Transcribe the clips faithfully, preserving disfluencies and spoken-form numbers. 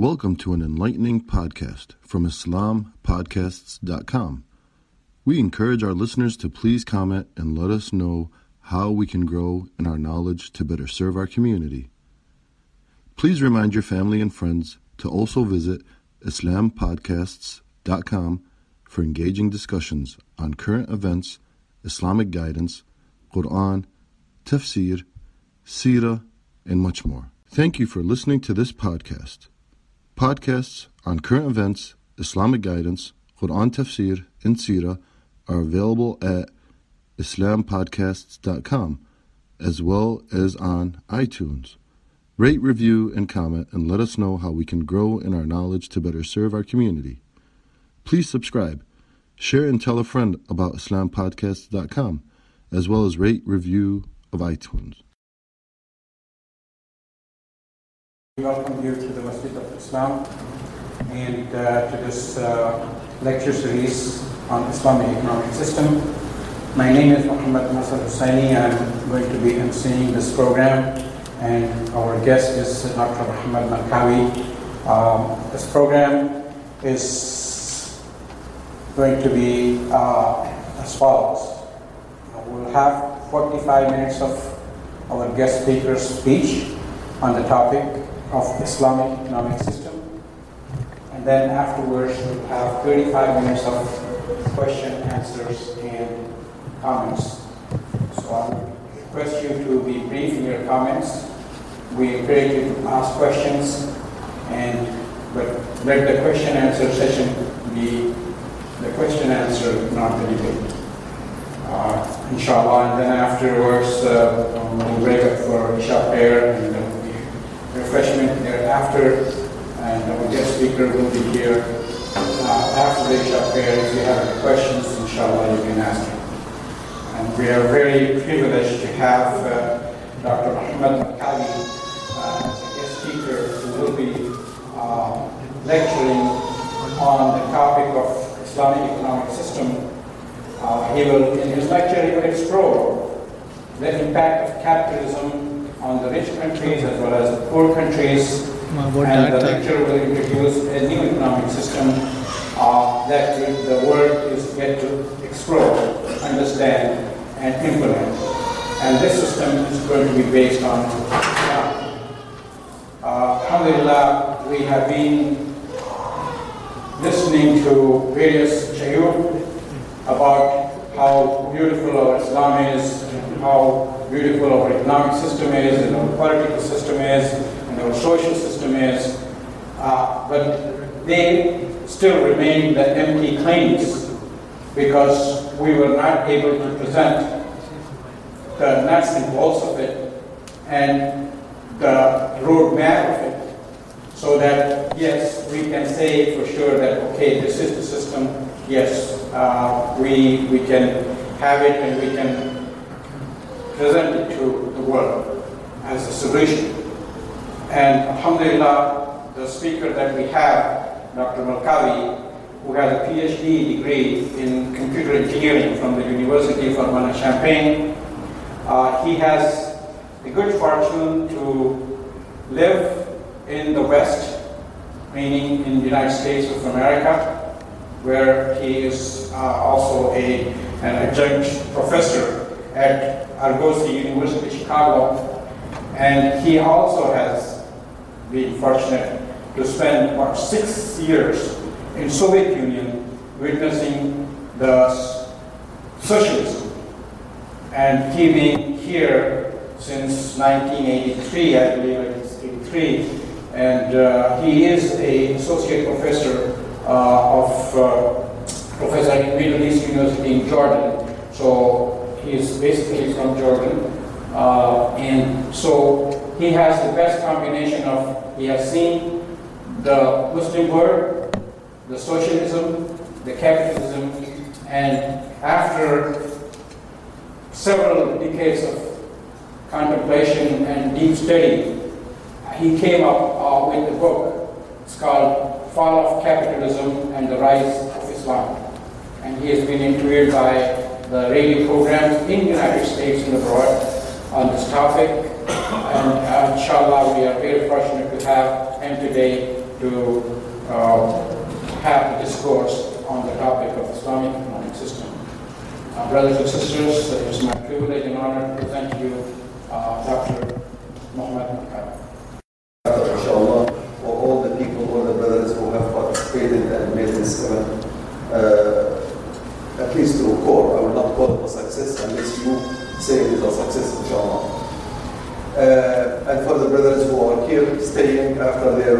Welcome to an enlightening podcast from Islam Podcasts dot com. We encourage our listeners to please comment and let us know how we can grow in our knowledge to better serve our community. Please remind your family and friends to also visit Islam Podcasts dot com for engaging discussions on current events, Islamic guidance, Quran, tafsir, seerah, and much more. Thank you for listening to this podcast. Podcasts on current events, Islamic guidance, Quran tafsir, and seerah are available at Islam Podcasts dot com as well as on iTunes. Rate, review, and comment and let us know how we can grow in our knowledge to better serve our community. Please subscribe, share, and tell a friend about Islam Podcasts dot com as well as rate, review of iTunes. We welcome you to the Masjid of Islam and uh, to this uh, lecture series on Islamic economic system. My name is Muhammad Nasser Hussaini. I'm going to be emceeing this program, and our guest is Doctor Muhammad Malkawi. Um, this program is going to be uh, as follows. We'll have forty-five minutes of our guest speaker's speech on the topic of Islamic economic system, and then afterwards we'll have thirty-five minutes of question, answers, and comments. So I request you to be brief in your comments. We encourage you to ask questions, and but let the question answer session be the question answer, not the debate. Uh, inshallah, and then afterwards uh, we'll break up for Isha prayer and uh, refreshment thereafter, and our guest speaker will be here uh, after the Isha prayer. If you have any questions, inshallah, you can ask him. And we are very privileged to have uh, Doctor Muhammad Malkawi uh, as a guest speaker who will be uh, lecturing on the topic of Islamic economic system. Uh, he will, in his lecture, he will explore the impact of capitalism on the rich countries as well as the poor countries, and the lecture will introduce a new economic system uh, that the world is yet to explore, understand, and implement. And this system is going to be based on Islam. Uh, alhamdulillah, we have been listening to various shayukh about how beautiful our Islam is, and how beautiful our economic system is, and our political system is, and our social system is, uh, but they still remain the empty claims because we were not able to present the nuts and bolts of it and the roadmap of it, so that yes, we can say for sure that okay, this is the system. Yes, uh, we we can have it and we can present it to the world as a solution. And alhamdulillah, the speaker that we have, Doctor Malkawi, who has a P H D degree in computer engineering from the University of Urbana-Champaign, uh, he has the good fortune to live in the West, meaning in the United States of America, where he is uh, also a, an adjunct professor at Argosy University, Chicago, and he also has been fortunate to spend about six years in Soviet Union witnessing the socialism, and he being here since nineteen eighty-three, I believe it's eighty-three, and uh, he is a associate professor uh, of uh, professor at Middle East University in Jordan. So he is basically from Jordan, uh, and so he has the best combination of, he has seen the Muslim world, the socialism, the capitalism, and after several decades of contemplation and deep study, he came up uh, with a book. It's called Fall of Capitalism and the Rise of Islam. And he has been interviewed by the radio programs in the United States and abroad on this topic. And uh, inshallah, we are very fortunate to have him today to uh, have a discourse on the topic of Islamic economic system. Uh, brothers and sisters, it is my privilege and honor to present to you uh, Doctor Muhammad Makari. Inshallah, for all the people, all the brothers who have participated and made this event, uh, at least to core, I will not call it a success unless you say it is a success, inshallah. Uh, and for the brothers who are here, staying after their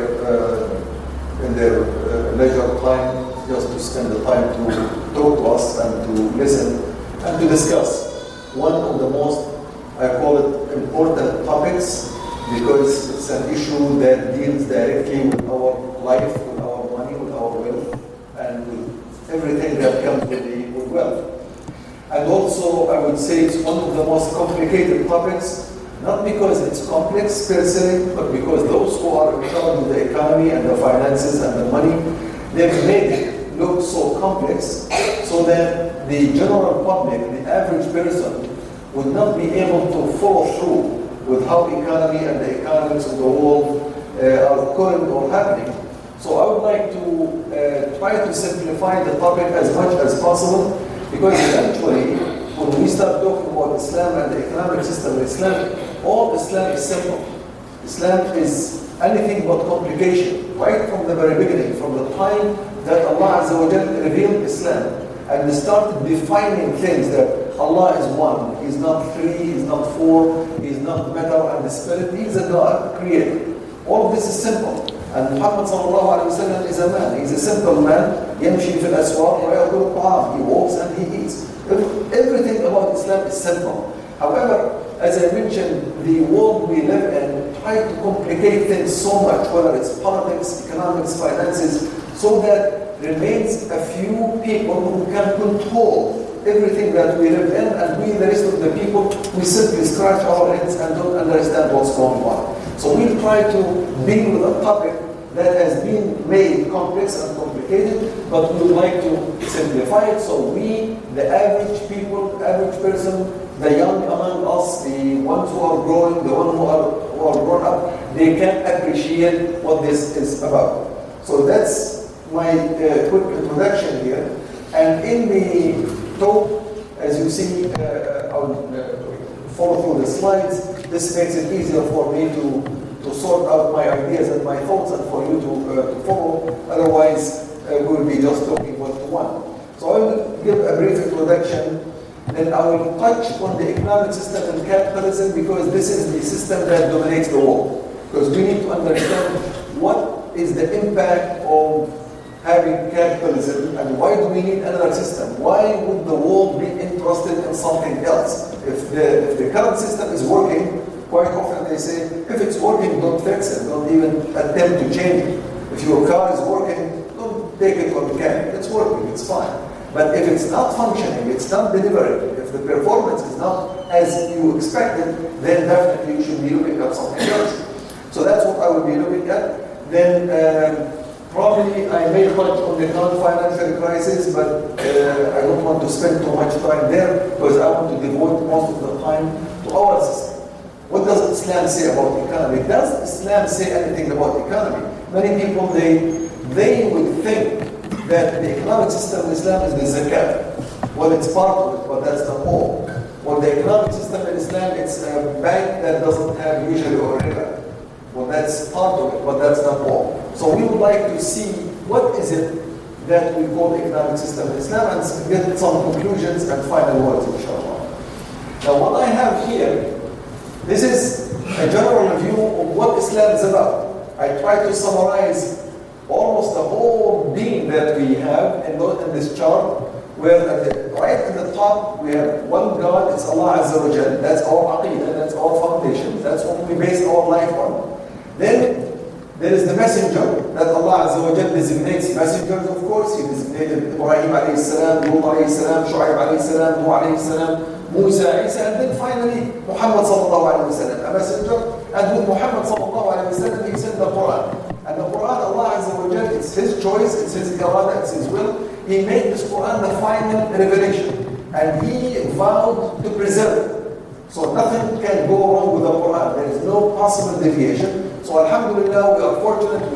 uh, in their uh, leisure time, just to spend the time to talk to us and to listen and to discuss one of the most, I call it, important topics, because it's an issue that deals directly with our life, with our money, with our wealth, and with everything that comes with, the, with wealth. And also, I would say it's one of the most complicated topics, not because it's complex per se, but because those who are in charge of the economy and the finances and the money, they've made it look so complex so that the general public, the average person, would not be able to follow through with how economy and the economics of the world uh, are occurring or happening. So I would like to uh, try to simplify the topic as much as possible, because eventually, when we start talking about Islam and the economic system of Islam, all Islam is simple. Islam is anything but complication, right from the very beginning, from the time that Allah Azza wa Jalla revealed Islam and started defining things that Allah is one, He's not three, He's not four, He's not matter and the spirit, He's a God, creator. All of this is simple. And Muhammad sallallahu alayhi wa sallam is a man, he's a simple man, يمشي في الأسواق ويأكل الطعام, he walks and he eats. Everything about Islam is simple. However, as I mentioned, the world we live in try to complicate things so much, whether it's politics, economics, finances, so that remains a few people who can control everything that we live in, and we, the rest of the people, we simply scratch our heads and don't understand what's going on. So we'll try to deal with a topic that has been made complex and complicated, but we would like to simplify it so we, the average people, average person, the young among us, the ones who are growing, the ones who are, who are grown up, they can appreciate what this is about. So that's my uh, quick introduction here. And in the talk, as you see, uh, I'll uh, follow through the slides. This makes it easier for me to, to sort out my ideas and my thoughts and for you to, uh, to follow. Otherwise, uh, we will be just talking one to one. So I will give a brief introduction. Then I will touch on the economic system and capitalism, because this is the system that dominates the world. Because we need to understand what is the impact of having capitalism and why do we need another system? Why would the world be interested in something else? If the, if the current system is working, quite often they say, if it's working, don't fix it, don't even attempt to change it. If your car is working, don't take it or mechanic, it's working, it's fine. But if it's not functioning, it's not delivering, if the performance is not as you expected, then definitely you should be looking at something else. So that's what I will be looking at. Then um, probably I may touch on the current financial crisis, but uh, I don't want to spend too much time there, because I want to devote most of the time to our system. What does Islam say about the economy? Does Islam say anything about the economy? Many people, they, they would think that the economic system in Islam is the zakat. Well, it's part of it, but that's not all. Well, the economic system in Islam, it's a bank that doesn't have usually or riba. Well, that's part of it, but that's not all. So we would like to see what is it that we call the economic system in Islam and get some conclusions and final words, inshallah. Now, what I have here, this is a general review of what Islam is about. I try to summarize almost the whole deen that we have in this chart, where at the, right at the top we have one God, it's Allah Azza wa Jal. That's our aqidah, that's our foundation, that's what we base our life on. Then there is the messenger that Allah Azza wa Jal designates messengers, of course. He designated Ibrahim alayhi salam, Lut alayhi salam, Shu'aib alayhi salam, Nuh alayhi salam, Musa, Isa, and then finally Muhammad sallallahu alayhi wa sallam, a messenger. And with Muhammad sallallahu alayhi wa sallam, he sent the Quran. And the Quran, Allah Azza wa Jal, it's His choice, it's His irada, it's His will. He made this Quran the final revelation. And He vowed to preserve it. So nothing can go wrong with the Quran. There is no possible deviation. So alhamdulillah, we are fortunate. We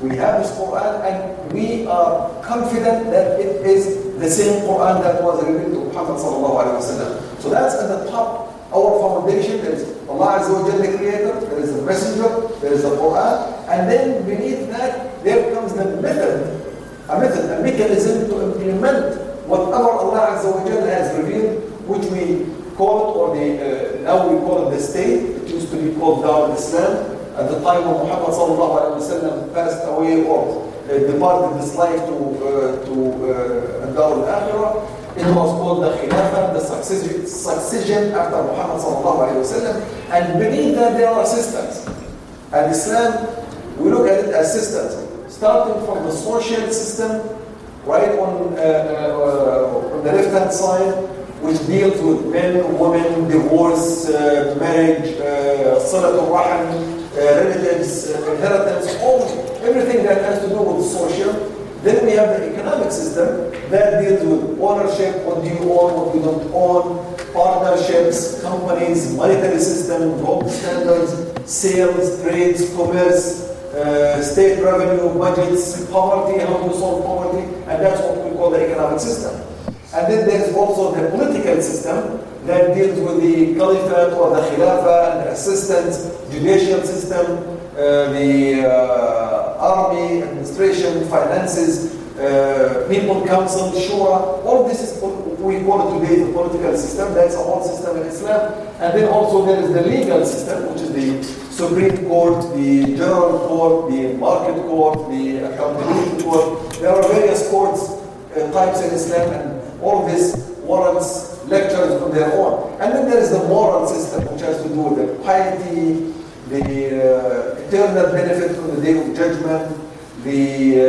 We have this Quran and we are confident that it is the same Quran that was revealed to Muhammad sallallahu alayhi wa sallam. So that's at the top, our foundation. There is Allah Azza wa Jalla, the Creator, there is the Messenger, there is the Quran, and then beneath that, there comes the method, a method, a mechanism to implement whatever Allah Azza wa Jalla has revealed, which we call it, or the, uh, now we call it the state. It used to be called Dar al-Islam. At the time when Muhammad sallallahu alayhi wa sallam passed away or uh, departed this life to, uh, to uh, Dar al-Akhirah, it was called the Khilafah, the succession, succession after Muhammad sallallahu alayhi wa sallam. And beneath that there are systems. And Islam, we look at it as systems. Starting from the social system, right on, uh, uh, on the left-hand side, which deals with men, women, divorce, uh, marriage, uh, salatul rahim, uh, relatives, uh, inheritance, all, everything that has to do with social. Then we have the economic system that deals with ownership, what do you own, what you don't own, partnerships, companies, monetary system, gold standards, sales, trades, commerce, uh, state revenue, budgets, poverty, how to solve poverty, and that's what we call the economic system. And then there's also the political system that deals with the caliphate or the khilafah and the assistance, judicial system, uh, the uh, army, administration, finances, uh, people council, shura. All this is what we call it today the political system. That's a whole system in Islam. And then also there is the legal system, which is the Supreme Court, the General Court, the Market Court, the Accountability Court. There are various courts uh, types in Islam, and all this warrants lectures on their own. And then there is the moral system, which has to do with the piety, the uh, eternal benefit from the day of judgment, the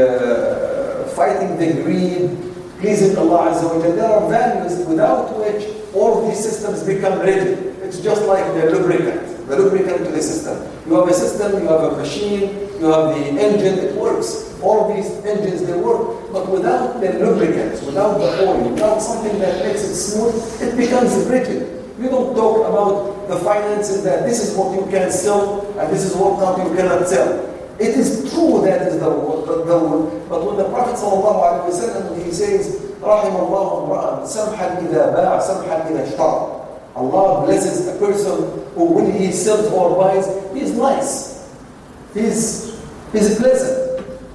uh, fighting the greed, pleasing Allah Azza wa Jalla. There are values without which all of these systems become rigid. It's just like the lubricant, the lubricant to the system. You have a system, you have a machine, you have the engine, it works. All of these engines, they work, but without the lubricants, without the oil, without something that makes it smooth, it becomes rigid. You don't talk about the finances that this is what you can sell and this is what not you cannot sell. It is true that is the rule, but when the Prophet sallallahu alaihi wasallam, he says, رحم الله امرأ سمحا إذا باع سمحا إذا اشترى. Allah blesses a person who, when he sells or buys, he is nice. He's he's pleasant.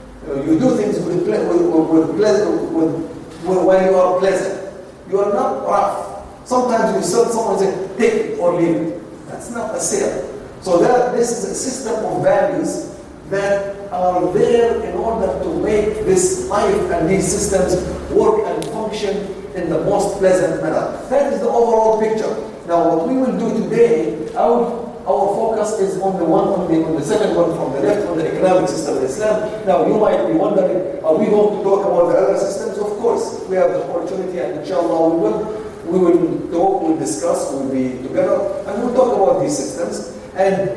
You do things with, with, with pleasure, with, with, when you are pleasant. You are not rough. Sometimes you sell someone and say, take it or leave it. That's not a sale. So that this is a system of values that are there in order to make this life and these systems work and function in the most pleasant manner. That is the overall picture. Now what we will do today, our Our focus is on the one, on the, on the second one from the left, on the economic system of Islam. Now, you might be wondering, are we going to talk about the other systems? Of course, we have the opportunity, and inshallah we will. We will talk, we'll discuss, we'll be together, and we'll talk about these systems. And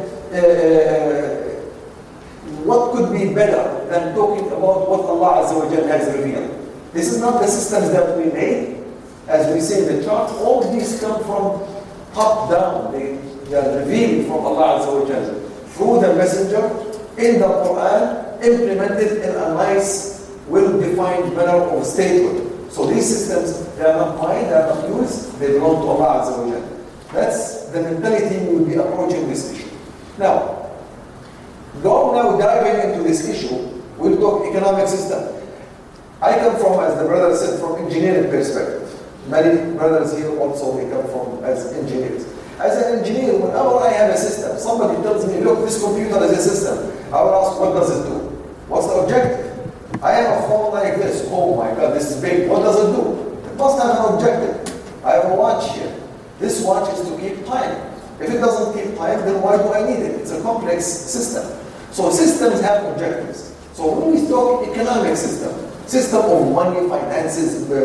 uh, what could be better than talking about what Allah Azza wa Jalla has revealed? This is not the systems that we made, as we say in the chart. All these come from top down. They, They are revealed from Allah Azza wa Jalla through the messenger in the Quran, implemented in a nice, well-defined manner of statehood. So these systems, they are not mine, they are not yours, they belong to Allah Azza wa Jalla. That's the mentality we will be approaching this issue. Now, go now diving into this issue, we'll talk economic system. I come from, as the brother said, from engineering perspective. Many brothers here also, they come from as engineers. As an engineer, whenever I have a system, somebody tells me, look, this computer is a system. I will ask, what does it do? What's the objective? I have a phone like this. Oh my God, this is big. What does it do? It must have an objective. I have a watch here. This watch is to keep time. If it doesn't keep time, then why do I need it? It's a complex system. So systems have objectives. So when we talk economic system, system of money, finances, uh,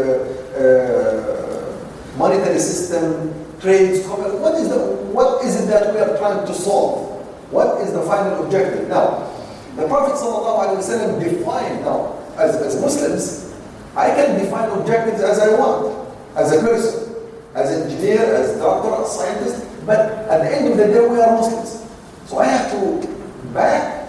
uh, monetary system, trades, commerce, what is the what is it that we are trying to solve? What is the final objective? Now, the Prophet ﷺ defined now, as, as Muslims, I can define objectives as I want, as a person, as an engineer, as a doctor, as a scientist, but at the end of the day we are Muslims. So I have to back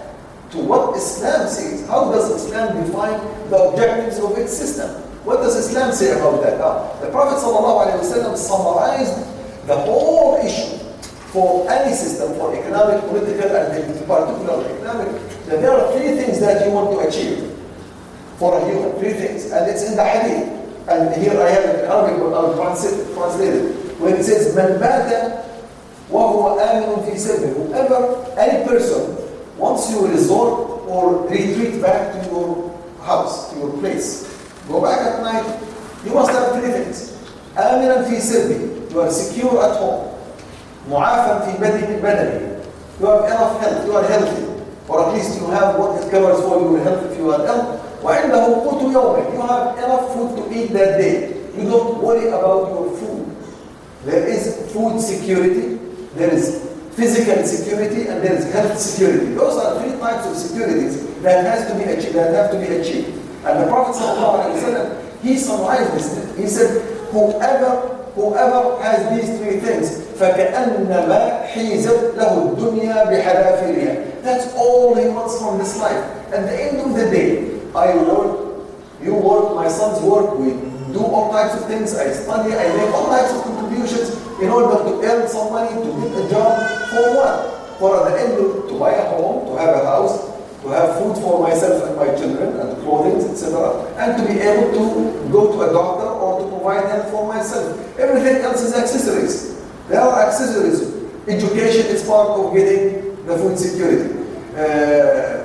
to what Islam says. How does Islam define the objectives of its system? What does Islam say about that? Now, the Prophet ﷺ summarized the whole issue for any system, for economic, political, and in particular economic, that there are three things that you want to achieve for a human, three things, and it's in the hadith. And here I have it in Arabic, but I'll translate it, where it says, "Man bata wa huwa aminun fi sirbi." Whoever, any person, once you resort or retreat back to your house, to your place, go back at night, you must have three things. Aminan fi sirbi, you are secure at home. Mu'afan fi badani, you have enough health, you are healthy, or at least you have what it covers for your health if you are ill. وعنده قوت يومك, you have enough food to eat that day. You don't worry about your food. There is food security, there is physical security, and there is health security. Those are three types of securities that has to be achieved, that have to be achieved. And the Prophet ﷺ, he summarized this. He said, whoever whoever has these three things, فَكَأَنَّمَا حِيزَتْ لَهُ الدُّنْيَا بِحَذَافِرِهَا. That's all he wants from this life. At the end of the day, I work, you work, my sons work, we do all types of things, I study, I make all types of contributions in order to earn some money, to get a job. For what? For at the end of, to buy a home, to have a house, to have food for myself and my children, and clothing, et cetera, and to be able to go to a doctor or to provide help for myself. Everything else is accessories. There are accessories. Education is part of getting the food security. Uh,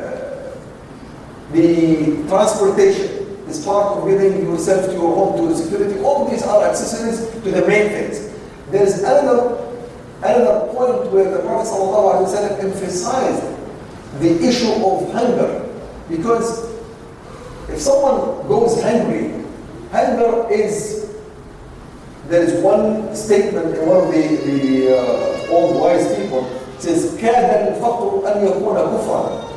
The transportation is part of getting yourself to your home, to security. All these are accessories to the main things. There is another, another point where the Prophet ﷺ emphasized the issue of hunger. Because if someone goes hungry, hunger is, there is one statement in one of the, the uh, old wise people, it says, كَادَ الْفَقْرُ أَنْ يَكُونَ كُفْرًا.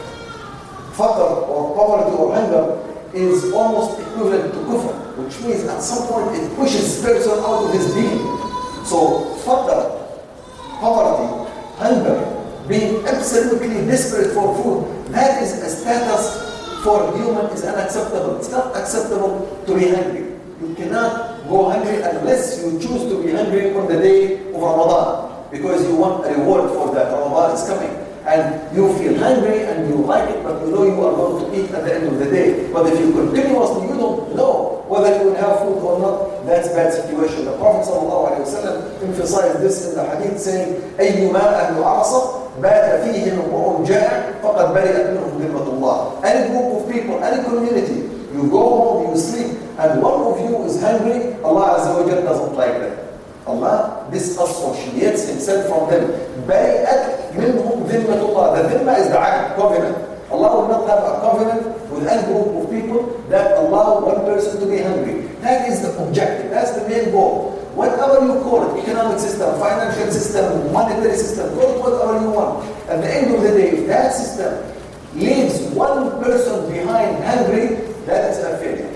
Faqr or poverty or hunger is almost equivalent to kufr, which means at some point it pushes the person out of his being. So faqr, poverty, hunger, being absolutely desperate for food, that is a status for human is unacceptable. It's not acceptable to be hungry. You cannot go hungry unless you choose to be hungry on the day of Ramadan, because you want a reward for that. Ramadan is coming. And you feel hungry and you like it, but you know you are going to eat at the end of the day. But if you continuously, you don't know whether you will have food or not, that's a bad situation. The Prophet ﷺ emphasized this in the hadith saying, أَيُّمَا أَهْلُ عَرَصَ بَاتَ فِيهِمْ وَهُمْ جَائِعٌ فَقَدْ بَرِئَتْ مِنْهُمْ ذِمَّةُ اللَّهِ. Any group of people, any community, you go home, you sleep, and one of you is hungry, Allah Azza wa Jalla doesn't like that. Allah disassociates himself from them. بَرِئَتْ مِنْهُمْ ذِمَّةُ اللَّهِ. The dhimma is the ahd, covenant. Allah will not have a covenant with any group of people that allow one person to be hungry. That is the objective. That's the main goal. Whatever you call it, economic system, financial system, monetary system, call it whatever you want. At the end of the day, if that system leaves one person behind hungry, that is a failure.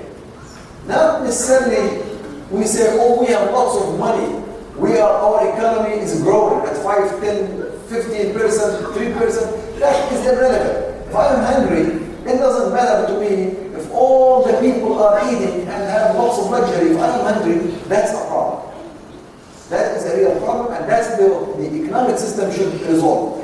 Not necessarily we say, oh, we have lots of money. We are, our economy is growing at five, ten, fifteen percent, three percent. That is irrelevant. If I am hungry, it doesn't matter to me if all the people are eating and have lots of luxury. If I am hungry, that's a problem. That is a real problem, and that's the, the economic system should resolve.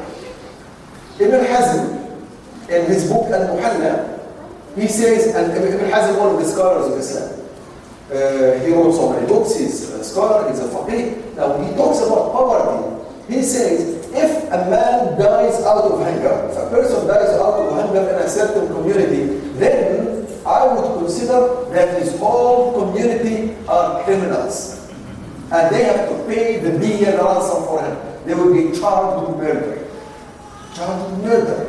Ibn Hazm, in his book Al-Muhalla, he says, and Ibn Hazm, one of the scholars of Islam, uh, he wrote so many books, he's a scholar, he's a faqih. Now, he talks about poverty. He says, if a man dies out of hunger, if a person dies out of hunger in a certain community, then I would consider that his whole community are criminals. And they have to pay the diya, the ransom for him. They will be charged with murder. Charged with murder.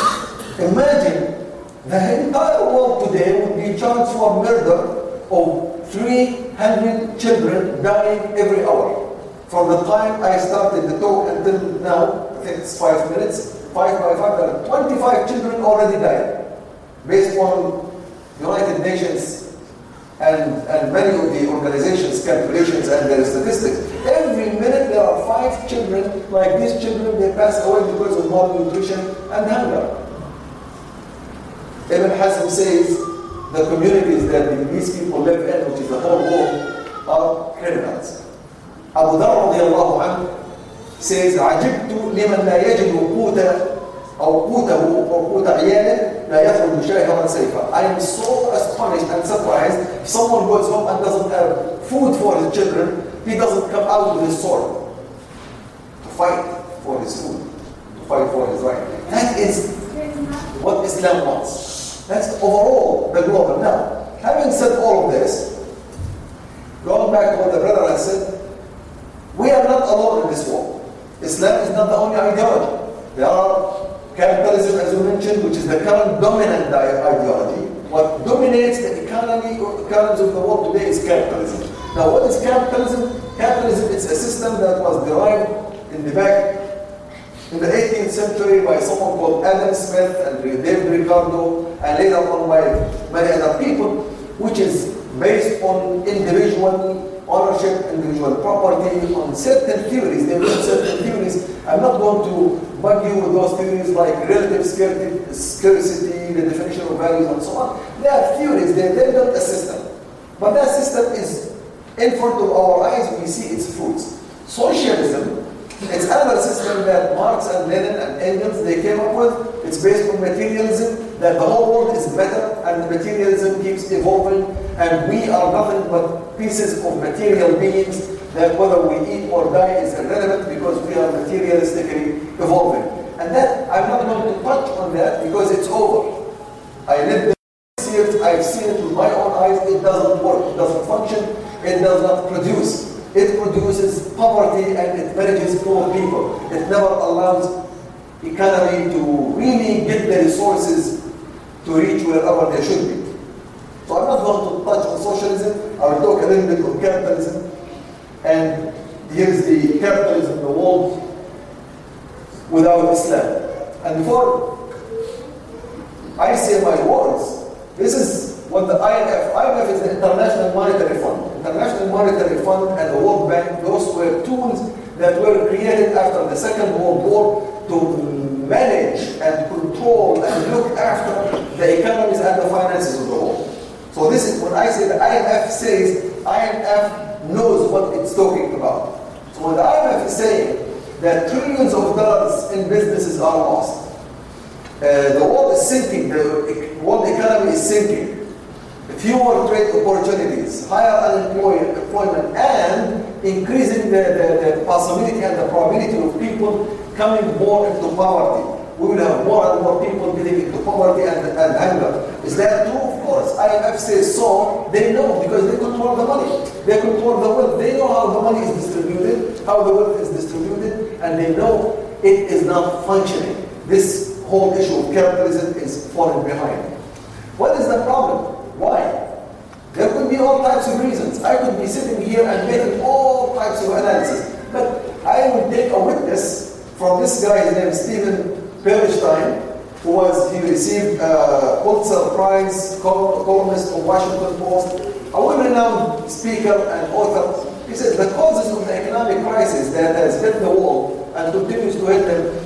Imagine the entire world today would be charged for murder of three hundred children dying every hour. From the time I started the talk until now, I think it's five minutes, five by five, there are twenty-five children already died. Based on United Nations and, and many of the organizations' calculations and their statistics, every minute there are five children, like these children, they pass away because of malnutrition and hunger. Ibn Hazm says the communities that these people live in, which is the whole world, are criminals. Abu Dharr radiallahu anhu says, عجبت لمن لا يجد قوت أو قوته أو قوت عياله لا يخرج شاهرا سيفا. I am so astonished and surprised. If someone goes home and doesn't have food for his children, he doesn't come out with his sword to fight for his food, to fight for his right. That is what Islam wants. That's overall the global. Now, having said all of this, going back to what the brother has said, we are not alone in this war. Islam is not the only ideology. There are capitalism, as you mentioned, which is the current dominant ideology. What dominates the economy or economies of the world today is capitalism. Now, what is capitalism? Capitalism is a system that was derived in the back in the eighteenth century by someone called Adam Smith and David Ricardo, and later on by many other people, which is based on individual ownership, individual property, on certain theories. They built certain theories. I'm not going to bug you with those theories like relative scarcity, scarcity, the definition of values, and so on. They are theories. They, they built a system. But that system is in front of our eyes. We see its fruits. Socialism, it's another system that Marx and Lenin and Engels, they came up with. It's based on materialism, that the whole world is better, and the materialism keeps evolving, and we are nothing but pieces of material beings, that whether we eat or die is irrelevant because we are materialistically evolving. And that, I'm not going to touch on that because it's over. I lived six years, I've seen it with my own eyes. It doesn't work, it doesn't function, it does not produce. It produces poverty and it manages poor people. It never allows economy to really get the resources to reach wherever they should be. So I'm not going to touch on socialism. I will talk a little bit on capitalism. And here's the capitalism in the world without Islam. And before I say my words, this is what the I M F, I M F is the International Monetary Fund. International Monetary Fund and the World Bank, those were tools that were created after the Second World War to manage and control and look after the economies and the finances of the world. So this is when I say the I M F says, I M F knows what it's talking about. So when the I M F is saying that trillions of dollars in businesses are lost, uh, the world is sinking, the world economy is sinking, fewer trade opportunities, higher unemployment, and increasing the, the, the possibility and the probability of people coming more into poverty. We will have more and more people getting into poverty and, and hunger. Is that true? Of course. I M F says so. They know because they control the money. They control the wealth. They know how the money is distributed, how the wealth is distributed, and they know it is not functioning. This whole issue of capitalism is falling behind. What is the problem? Why? There could be all types of reasons. I could be sitting here and making all types of analysis. But I will take a witness from this guy, his name is Stephen Perlstein, who was, he received a Pulitzer Prize, columnist of Washington Post, a well-renowned speaker and author. He says the causes of the economic crisis that has hit the world and continues to hit them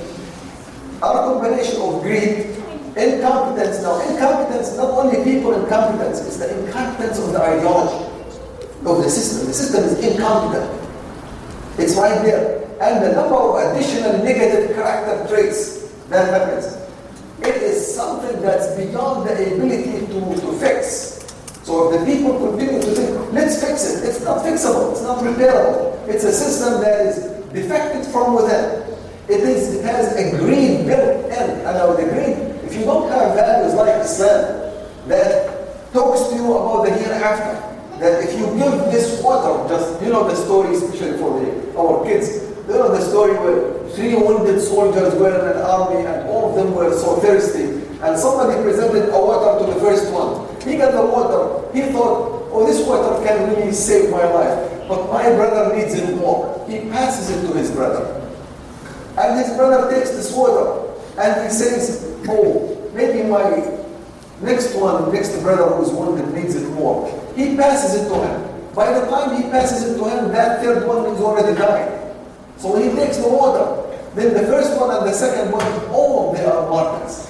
are a combination of greed, incompetence. Now, incompetence, not only people incompetence, it's the incompetence of the ideology of the system. The system is incompetent. It's right there. And the number of additional negative character traits that happens. It is something that's beyond the ability to, to fix. So if the people continue to think, let's fix it, it's not fixable, it's not repairable. It's a system that is defected from within. It is, it has a greed built in. And now the greed, if you don't have values like Islam, that talks to you about the hereafter, that if you give this water, just, you know the story, especially for the, our kids, you know the story where three wounded soldiers were in an army and all of them were so thirsty, and somebody presented a water to the first one. He got the water, he thought, oh, this water can really save my life, but my brother needs it more. He passes it to his brother. And his brother takes this water, and he says, oh, maybe my next one, next brother who's wounded needs it more. He passes it to him. By the time he passes it to him, that third one is already dying. So when he takes the water, then the first one and the second one, all they are martyrs.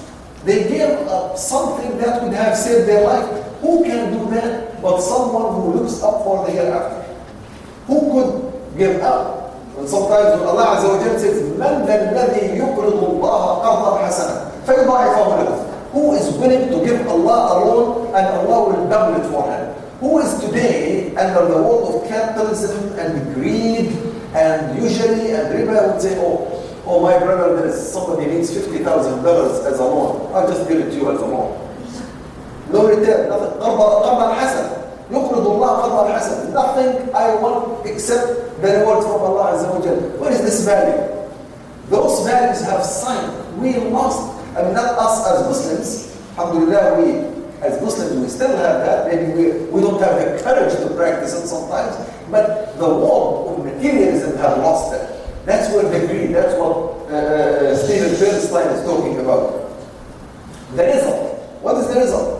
They gave up something that could have saved their life. Who can do that but someone who looks up for the hereafter? Who could give up? And sometimes when Allah Azza wa Jalla says, مَنْ ذَا الَّذِي يُقْرِضُ اللَّهَ قَرْضًا حَسَنًا فَيُضَاعِفَهُ لَهُ. Who is willing to give Allah a loan and Allah will double it for him? Who is today under the world of capitalism and greed, and usually and riba would say, oh, oh my brother, there is somebody needs fifty thousand dollars as a loan. I'll just give it to you as a loan. No return, nothing. قَرْضًا حَسَنًا يُقْرِضُ اللَّهَ قَرْضًا حَسَنًا. Nothing I want except the reward from Allah Azza wa Jalla. What is this value? Those values have signed. We lost. I mean, not us as Muslims. Alhamdulillah, we as Muslims, we still have that. Maybe we, we don't have the courage to practice it sometimes. But the world of materialism have lost that. That's where the greed, that's what uh, uh, Stephen Bernstein is talking about. The result. What is the result?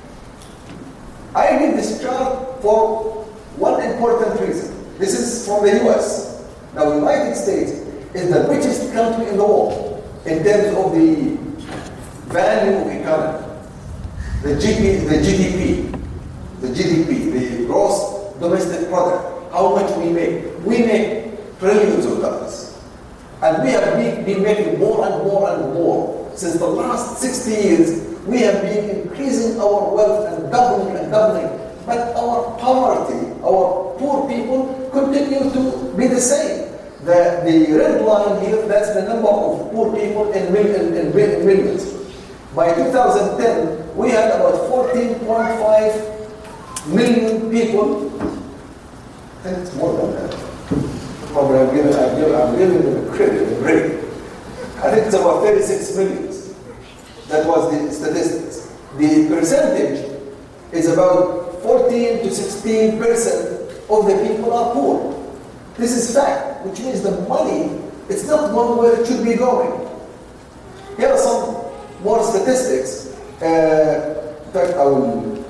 I give this chart for one important reason. This is from the U S. Now, the United States is the richest country in the world in terms of the value of economy. The G P, the G D P, the G D P, the gross domestic product, how much we make. We make trillions of dollars. And we have been, been making more and more and more. Since the last sixty years, we have been increasing our wealth and doubling and doubling. But our poverty, our poor people continue to be the same. The, the red line here, that's the number of poor people in, mil, in, in, in millions. By two thousand ten, we had about fourteen point five million people. I think it's more than that. Probably I'm giving, I'm giving, I'm giving them a credit, a break. I think it's about thirty-six million. That was the statistics. The percentage is about fourteen to sixteen percent of the people are poor. This is fact, which means the money, it's not going where it should be going. Here are some more statistics. Uh, in fact, I will.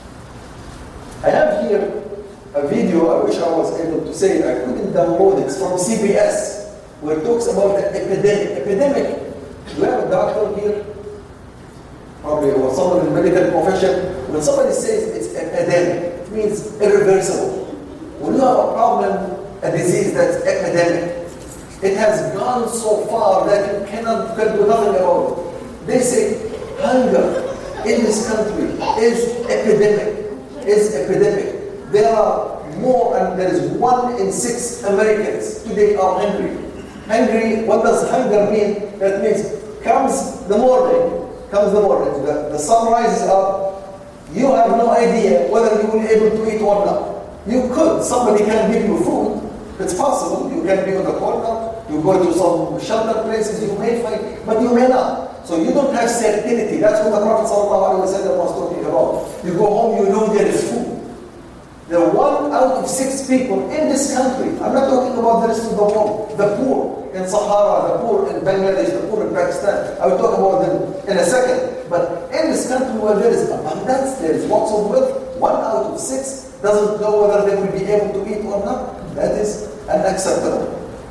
I have here a video. I wish I was able to say it. I couldn't download it. It's from C B S, where it talks about the epidemic. Epidemic. Do you have a doctor here? Probably, or someone in the medical profession. When somebody says it's epidemic, it means irreversible. When you have a problem, a disease that's epidemic, it has gone so far that you cannot can do nothing about it. They say hunger in this country is epidemic. Is epidemic. There are more, and there is one in six Americans today are hungry. Hungry. What does hunger mean? That means comes the morning. Comes the morning. The, the sun rises up. You have no idea whether you will be able to eat or not. You could. Somebody can give you food. It's possible. You can be on the corner. You go to some shelter places. You may find, but you may not. So you don't have certainty. That's what the Prophet ﷺ was talking about. You go home, you know there is food. There are one out of six people in this country. I'm not talking about the rest of the world. The poor in Sahara, the poor in Bangladesh, the poor in Pakistan. I will talk about them in a second. But in this country where there is abundance, there is lots of wealth, one out of six doesn't know whether they will be able to eat or not. That is unacceptable.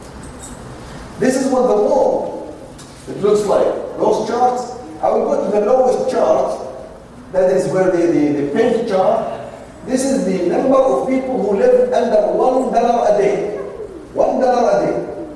This is what the world it looks like. Those charts, I will go to the lowest chart. That is where the, the, the pink chart. This is the number of people who live under one dollar a day. One dollar a day.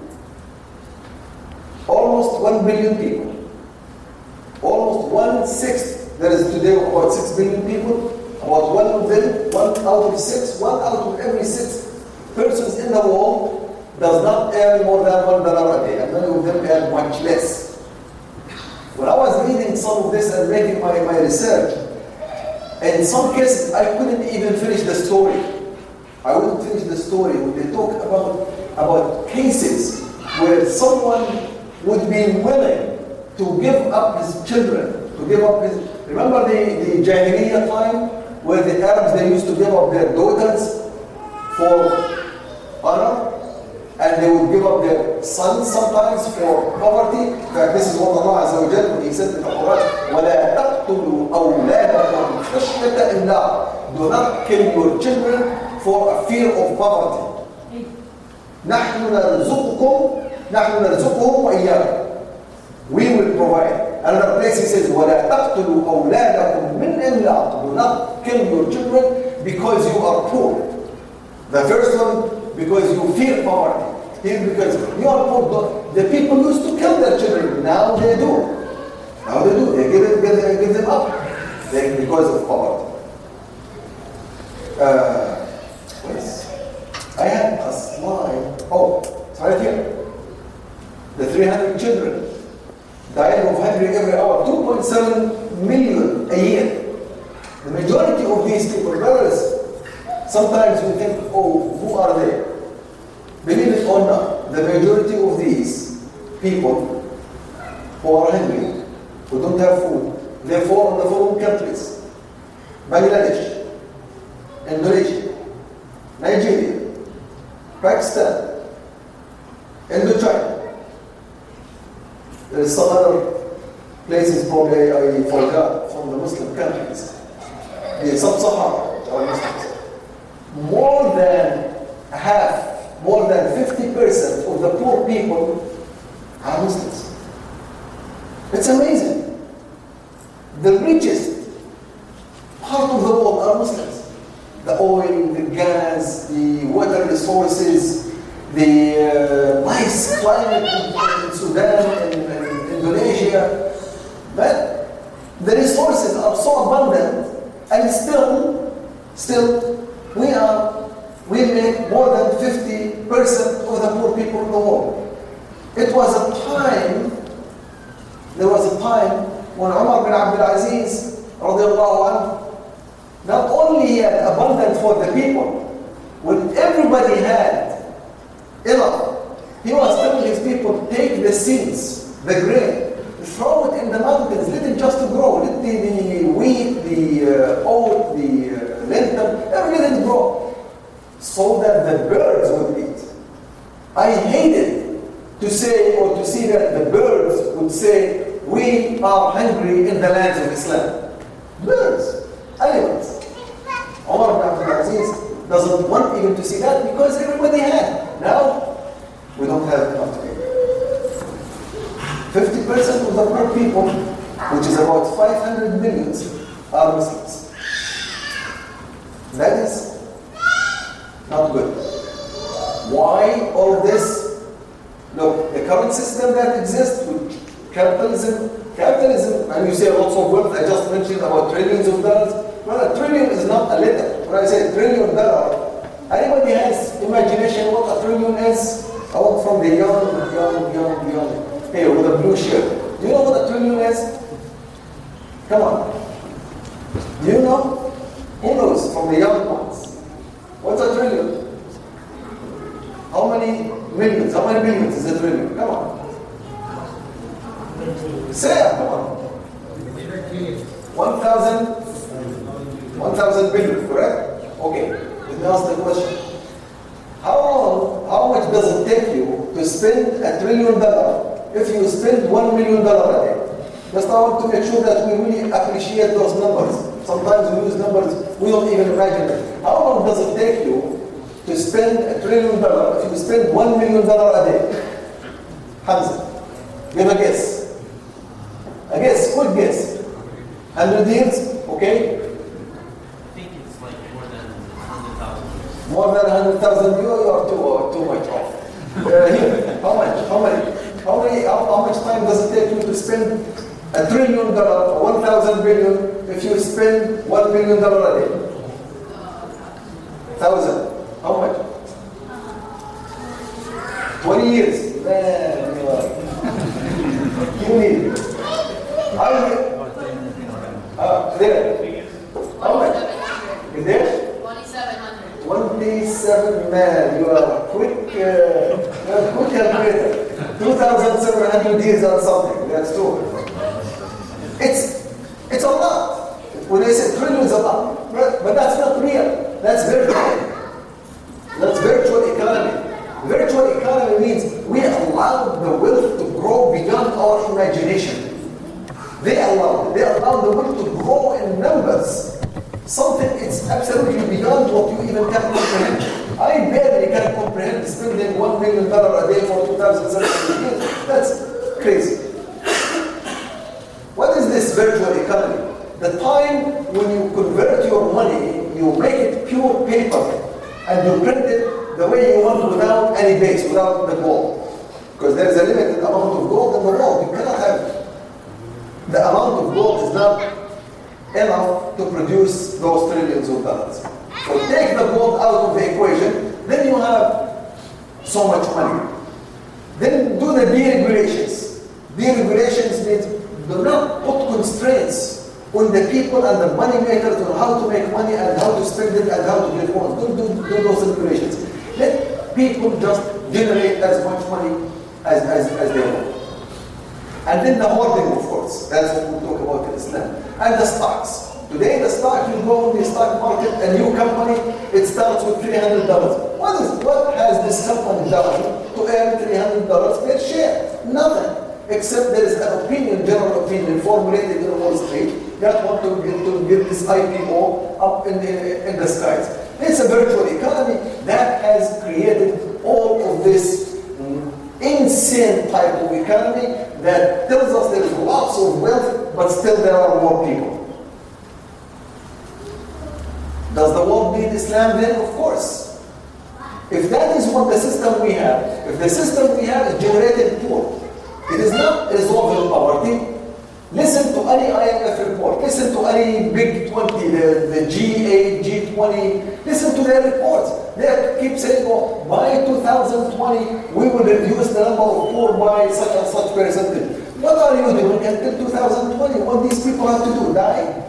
Almost one billion people. Almost one sixth. There is today about six billion people. About one of them, one out of six, one out of every six persons in the world does not earn more than one dollar a day, and many of them earn much less. When I was reading some of this and making my, my research, in some cases I couldn't even finish the story. I wouldn't finish the story. They talk about, about cases where someone would be willing to give up his children, to give up his... Remember the, the Jahiliyyah time where the Arabs, they used to give up their daughters for honor, and they would give up their sons sometimes for poverty. In fact, this is what Allah Azza wa Jalla, when He said in the Quran, وَلَا تَقْتُلُوا أَوْلَادَكُمْ خَشْيَةَ إِمْلَاقٍ. Do not kill your children for a fear of poverty. نَحْنُ نَرْزُقُكُمْ نَحْنُ نَرْزُقُهُمْ وَإِيَّاكُمْ. We will provide. Another place he says, وَلَا تَقْتُلُوا أَوْلَادَكُمْ مِنْ إِمْلَاقٍ. Do not kill your children because you are poor. The first one, because you fear poverty. Here, because you are poor. The people used to kill their children. Now they do. Now they do. They give, it, give, them, give them up. They, because of poverty. Uh, yes. I had a slide. Oh, it's right here. The three hundred children dying of hunger every hour. two point seven million a year. The majority of these people, brothers, sometimes we think, oh, who are they? Believe it or not, the majority of these people who are hungry, who don't have food, they fall in the following countries: Bangladesh, Indonesia, Nigeria, Pakistan, Indochina. There is some other places probably I forgot from the Muslim countries. The Sub-Sahara, which are Muslims. More than half, more than fifty percent of the poor people are Muslims. It's amazing. The richest part of the world are Muslims. The oil, the gas, the water resources, the uh, nice climate in, in Sudan, in, in Indonesia. But the resources are so abundant, and still, still, we are, we make more than fifty percent of the poor people in the world. It was a time, there was a time when Umar bin Abdul Aziz, radiallahu anhu, not only he had abundance for the people, when everybody had enough, he was telling his people, take the seeds, the grain, throw it in the mountains, let it just grow, let the, the wheat, the uh, oat, the uh, lentil, everything grow, so that the birds would eat. I hated to say or to see that the birds would say, we are hungry in the lands of Islam. Birds, animals. Umar bin Abdul Aziz doesn't want even to see that because everybody had. Now, we don't have enough to eat. fifty percent of the poor people, which is about five hundred millions, are Muslims. That is not good. Why all of this? Look, the current system that exists with capitalism, capitalism, and you say lots of wealth, I just mentioned about trillions of dollars. Well, a trillion is not a letter. When I say trillion dollar, anybody has imagination what a trillion is? Out from the young, young, young, young. Hey, with a blue shirt. Do you know what a trillion is? Come on. Do you know? Who knows from the young ones? What's a trillion? How many millions? How many billions is a trillion? Come on. Say it, come on. One thousand, one thousand billion, correct? Okay. Let me ask the question. How long, how much does it take you to spend a trillion dollar if you spend one million dollar a day? Just I want to make sure that we really appreciate those numbers. Sometimes we use numbers we don't even imagine it. How long does it take you to spend a trillion dollar if you spend one million dollar a day? Hamza, give a guess. A guess, quick guess. Hundred years, okay? More than one hundred thousand euro, you are too, uh, too much off. Uh, here, how much? How many? How many? How, how much time does it take you to spend a trillion dollar or one thousand billion if you spend one million dollar a day? Thousand. How much? Twenty years. Man, you are. You need. How many? Uh, there. How much? Is there? twenty-seven, man, you are a quick, uh, you are a quick calculator. two thousand seven hundred years or something, that's true. It's, it's a lot. When I say trillion, it's a lot. But, but that's not real. That's virtual. That's virtual economy. Virtual economy means we allow the wealth to grow beyond our imagination. They allow, they allow the wealth to grow in numbers. Something it's absolutely beyond what you even can comprehend. I barely can comprehend spending one million dollars a day for two thousand seven hundred years. That's crazy. the time when you convert your money, you make it pure paper, and you print it the way you want without any base, without the gold. Because there is a limited amount of gold in the world. You cannot have the amount of gold is not enough to produce those trillions of dollars. So take the gold out of the equation, then you have so much money. Then do the deregulations. Deregulations means do not put constraints on the people and the money makers on how to make money and how to spend it and how to get bonds. Don't do, do those regulations. Let people just generate as much money as, as, as they want. And then the hoarding, of course. That's what we talk about in Islam. And the stocks. Today, the stock, you go in the stock market, a new company, it starts with three hundred dollars. What is, what has this company done to earn three hundred dollars per share? Nothing. Except there is an opinion, general opinion, formulated in Wall Street that want to get, to get this I P O up in the, in the skies. It's a virtual economy that has created all of this mm, insane type of economy that tells us there is lots of wealth, but still there are more people. Does the world need Islam then? Of course. If that is what the system we have, if the system we have is generating poor, it is not resolving poverty. Listen to any I M F report, listen to any big twenty, the, the G eight, G twenty, listen to their reports. They keep saying, oh, by two thousand twenty, we will reduce the number of poor by such and such percentage. What are you doing until two thousand twenty? What these people have to do? Die?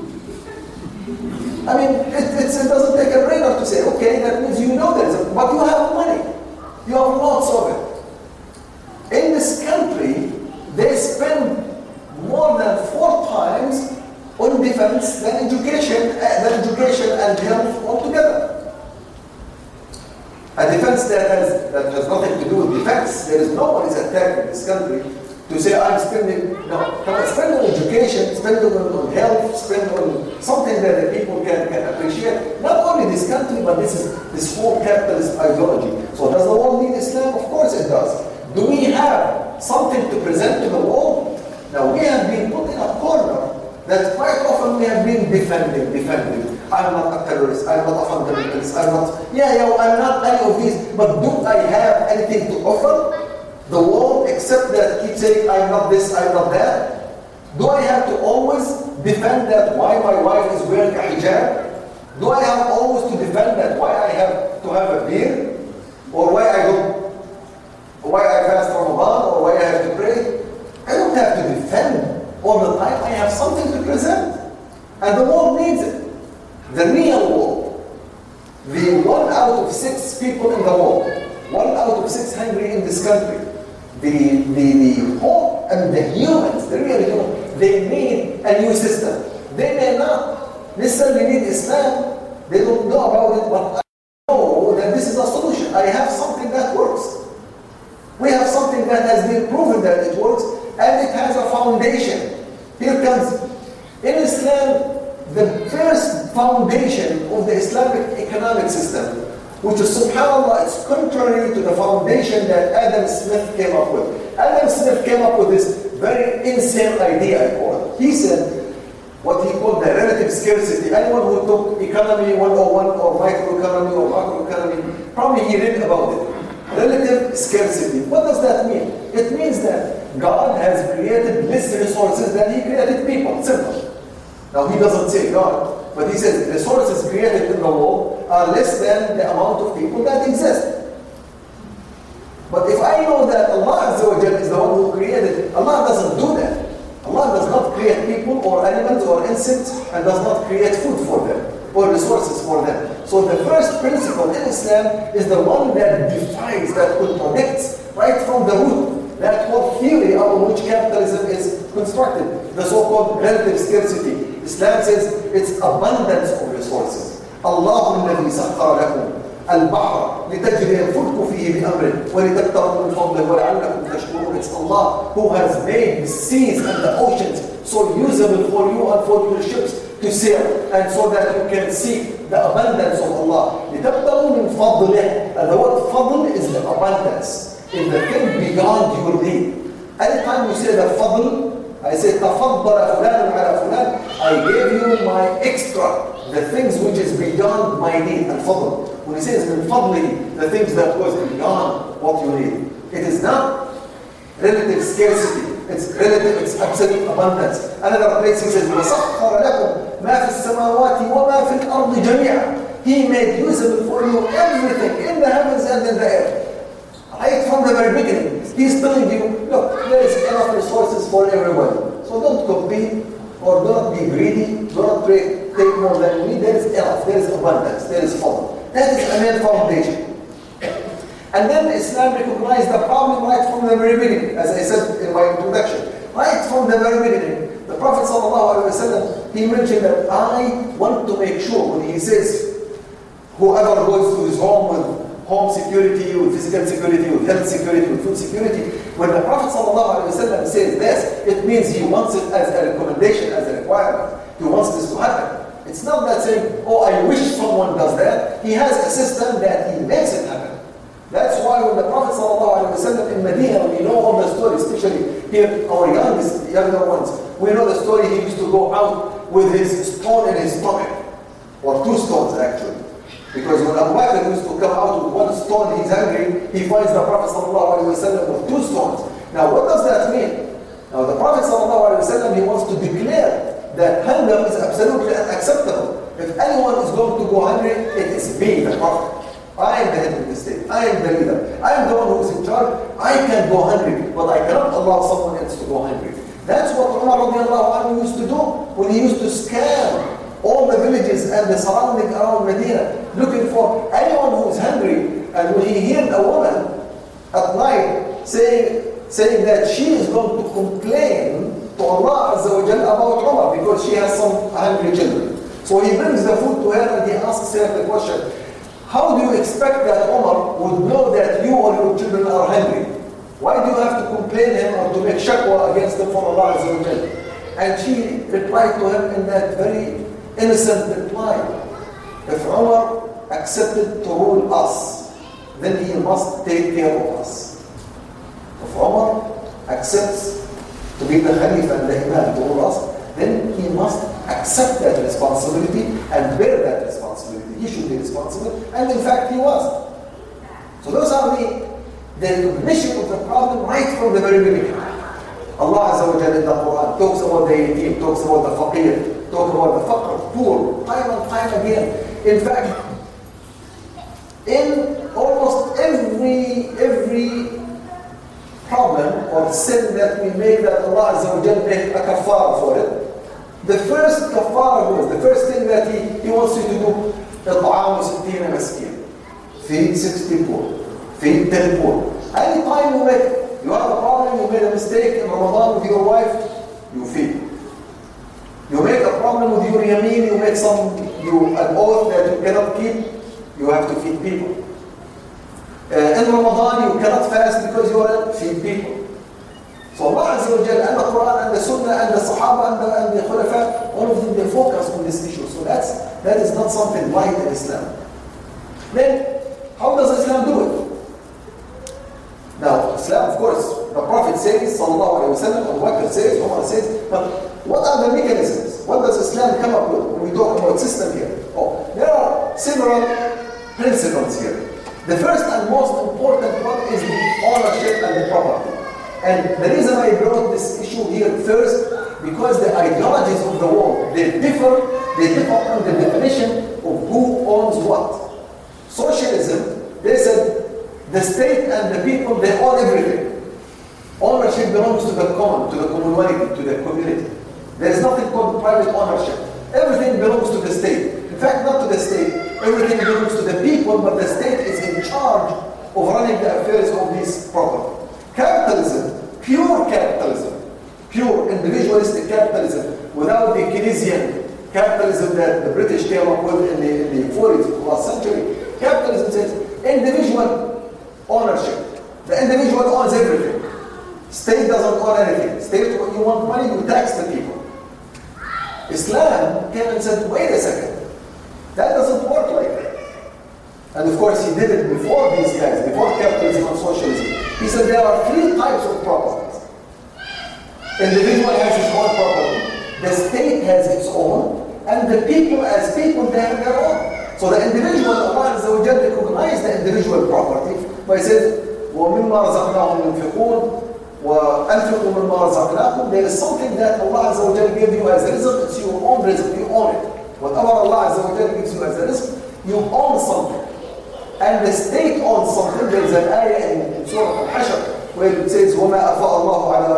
I mean, it, it's, it doesn't take a brainer to say, okay, that means you know there's a, but you have money. You have lots of it. In this country, they spend more than four times on defense than education, uh, than education and health altogether. A defense that has, that has nothing to do with defense. There is no one is attacked in this country to say, I'm spending, no, come on, spend on education, spend on, on health, spend on something that the people can, can appreciate. Not only this country, but this is this whole capitalist ideology. So does the world need Islam? Of course it does. Do we have something to present to the world? Now we have been put in a corner that quite often we have been defending, defending. I'm not a terrorist, I'm not a fundamentalist, I'm not, yeah, yeah, I'm not any of these, but do I have anything to offer the world except that keep saying I'm not this, I'm not that? Do I have to always defend that why my wife is wearing a hijab? Do I have always to defend that why I have to have a beard? Or why I don't, why I fast Ramadan, or why I have to pray? I don't have to defend all the time. I have something to present. And the world needs it. The real world. The one out of six people in the world, one out of six hungry in this country, the, the, the whole, and the humans, the real humans, they need a new system. They may not necessarily need Islam. They don't know about it, but I know that this is a solution. I have something that works. We have something that has been proven that it works, and it has a foundation. Here comes, in Islam, the first foundation of the Islamic economic system, which is, subhanAllah, it's contrary to the foundation that Adam Smith came up with. Adam Smith came up with this very insane idea, I call it. He said, what he called the relative scarcity. Anyone who took economy one oh one or microeconomy or macroeconomy, probably he read about it. Relative scarcity. What does that mean? It means that God has created less resources than He created people. Simple. Now He doesn't say God, but He says resources created in the world are less than the amount of people that exist. But if I know that Allah Azza wa Jalla is the one who created it, Allah doesn't do that. Allah does not create people or animals or insects and does not create food for them or resources for them. So the first principle in Islam is the one that defies, that contradicts right from the root, that whole theory on which capitalism is constructed, the so-called relative scarcity. Islam says it's abundance of resources. Allahu alladhi sakhkhara lakum al-bahr litajri al-fulku fihi bi-amrihi wa litabtaghu min fadlihi wa la'allakum tashkurun. It's Allah who has made the seas and the oceans so usable for you and for your ships to sail, and so that you can see the abundance of Allah. لِتَبْتَغُوا مِنْ فَضْلِهِ. And the word fadl is the abundance, is the thing beyond your need. Anytime you say the fadl, I say تفضل فلان على فلان. I gave you my extra, the things which is beyond my need. الفضل. When he says من فضله, the things that was beyond what you need. It is not relative scarcity. It's relative, it's absolute abundance. Another place he says وسخر لكم ما في السماوات وما في الأرض جميعا. He made usable for you everything in the heavens and in the earth. Right from the very beginning, he's telling you, look, there is enough resources for everyone. So don't compete or do not be greedy, do not take, take more than you need. There is enough, there is abundance, there is fun. That is the main foundation. And then Islam recognized the problem right from the very beginning, as I said in my introduction. Right from the very beginning, the Prophet ﷺ, he mentioned that I want to make sure when he says, whoever goes to his home with home security, with physical security, with health security, with food security, when the Prophet ﷺ says this, it means he wants it as a recommendation, as a requirement. He wants this to happen. It's not that saying, oh, I wish someone does that. He has a system that he makes it happen. That's why when the Prophet ﷺ in Medina, we know all the stories, especially here, our youngest, younger ones, we know the story, he used to go out with his stone in his stomach, or two stones actually. Because when Abu Bakr used to come out with one stone, he's hungry, he finds the Prophet ﷺ with two stones. Now what does that mean? Now the Prophet ﷺ, he wants to declare that hunger is absolutely unacceptable. If anyone is going to go hungry, it is me, the Prophet. I am the head of the state. I am the leader. I am the one who is in charge. I can go hungry, but I cannot allow someone else to go hungry. That's what Umar radiallahu anhu used to do when he used to scan all the villages and the surrounding around Medina, looking for anyone who is hungry. And when he heard a woman at night saying, saying that she is going to complain to Allah Azza wa Jalla about Umar because she has some hungry children. So he brings the food to her and he asks her the question, how do you expect that Umar would know that you or your children are hungry? Why do you have to complain him or to make shakwa against him for Allah Azza wa Jalla? And she replied to him in that very innocent reply. If Umar accepted to rule us, then he must take care of us. If Umar accepts to be the Khalifa and the Imam to rule us, then he must accept that responsibility and bear that responsibility. He should be responsible, and in fact he was. So those are the, the recognition of the problem right from the very beginning. Allah Azza wa Jalla in the Quran talks about the yatim, talks about the faqir, talks about the faqr, poor, time and time again. In fact, in almost every every problem or sin that we make that Allah Azza wa Jalla make a kafara for it, the first kafara was, the first thing that he, he wants you to do, إطعام ستين مسكين, feed sixty poor, feed ten poor. Any time you make, you have a problem, you made a mistake in Ramadan with your wife, you feed. You make a problem with your yameen, you make some, you, an oath that you cannot keep, you have to feed people. Uh, in Ramadan, you cannot fast because you are in, feed people. So Allah Azza wa Jalla and the Quran and the Sunnah and the Sahaba and the, and the Khulafa, all of them, they focus on this issue. So that's, that is not something light in Islam. Then, how does Islam do it? Now, Islam, of course, the Prophet says, Sallallahu Alaihi Wasallam, Abu Bakr says, Umar says, but what are the mechanisms? What does Islam come up with when we talk about system here? Oh, there are several principles here. The first and most important one is the ownership and the property. And the reason I brought this issue here first, because the ideologies of the world, they differ, they differ on the definition of who owns what. Socialism, they said, the state and the people, they own everything. Ownership belongs to the common, to the community, to the community. There is nothing called private ownership. Everything belongs to the state. In fact, not to the state. Everything belongs to the people, but the state is in charge of running the affairs of this property. Capitalism, pure capitalism, pure individualistic capitalism, without the Keynesian capitalism that the British came up with in the, in the forties of the last century. Capitalism says individual ownership. The individual owns everything. State doesn't own anything. State, when you want money, you tax the people. Islam came and said, wait a second, that doesn't work like that. And of course, he did it before these guys, before capitalism and socialism. He said there are three types of properties. individual has his own property, the state has its own, and the people as people, they have their own. So the individual, Allah Azza wa Jalla recognizes the individual property by saying, وَمِمَّا رَزَقْنَاهُمْ يُنْفِقُونَ وَأَنْفِقُوا مِمَّا رَزَقْنَاكُمْ. There is something that Allah Azza wa Jalla gave you as a rizq, it's your own rizq, you own it. Whatever Allah Azza wa Jalla gives you as a rizq, you own something. And the state owns something. There is an ayah in Surah Al-Hashr where it says, وَمَا أَفَاءَ اللَّهُ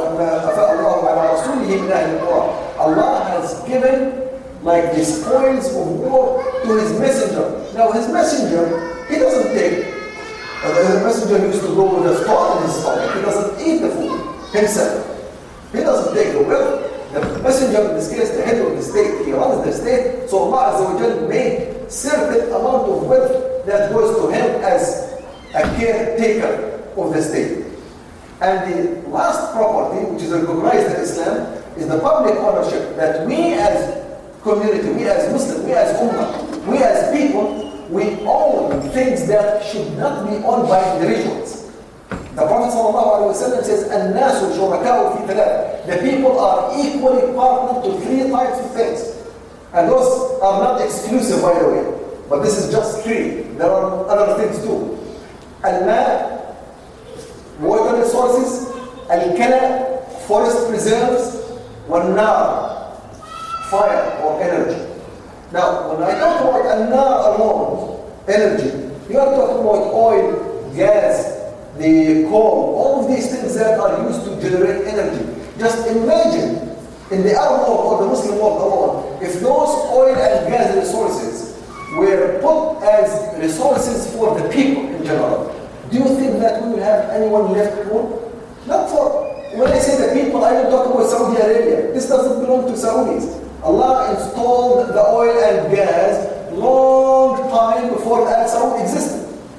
عَلَى رَسُولِهِ مِنْ أَهْلِ الْقُرَى. Allah has given like the spoils of war to his messenger. Now his messenger, he doesn't take, uh, the messenger used to go with a stone in his stomach. He doesn't eat the food himself. He doesn't take the wealth. The messenger, in this case, the head of the state, he runs the state. So Allah Azza wa Jalla made certain amount of wealth that goes to him as a caretaker of the state. And the last property, which is recognized in Islam, is the public ownership, that we as community, we as Muslims, we as Ummah, we as people, we own things that should not be owned by individuals. The Prophet ﷺ says, النَّاسُ شُرَكَاءُ فِي ثَلَاثٍ. The people are equally partnered to three types of things. And those are not exclusive, by the way. But this is just three. There are other things too. Al-ma, water resources, al-kala, forest preserves, wal-nar, fire or energy. Now, when I talk about al-nar alone, energy, you are talking about oil, gas, the coal, all of these things that are used to generate energy. Just imagine, in the Arab world or the Muslim world alone, if those oil and gas resources were put as resources for the people in general, do you think that we will have anyone left poor? Not for, when I say the people, I don't talk about Saudi Arabia. This doesn't belong to Saudis. Allah installed the oil and gas long time before Al Saud existed.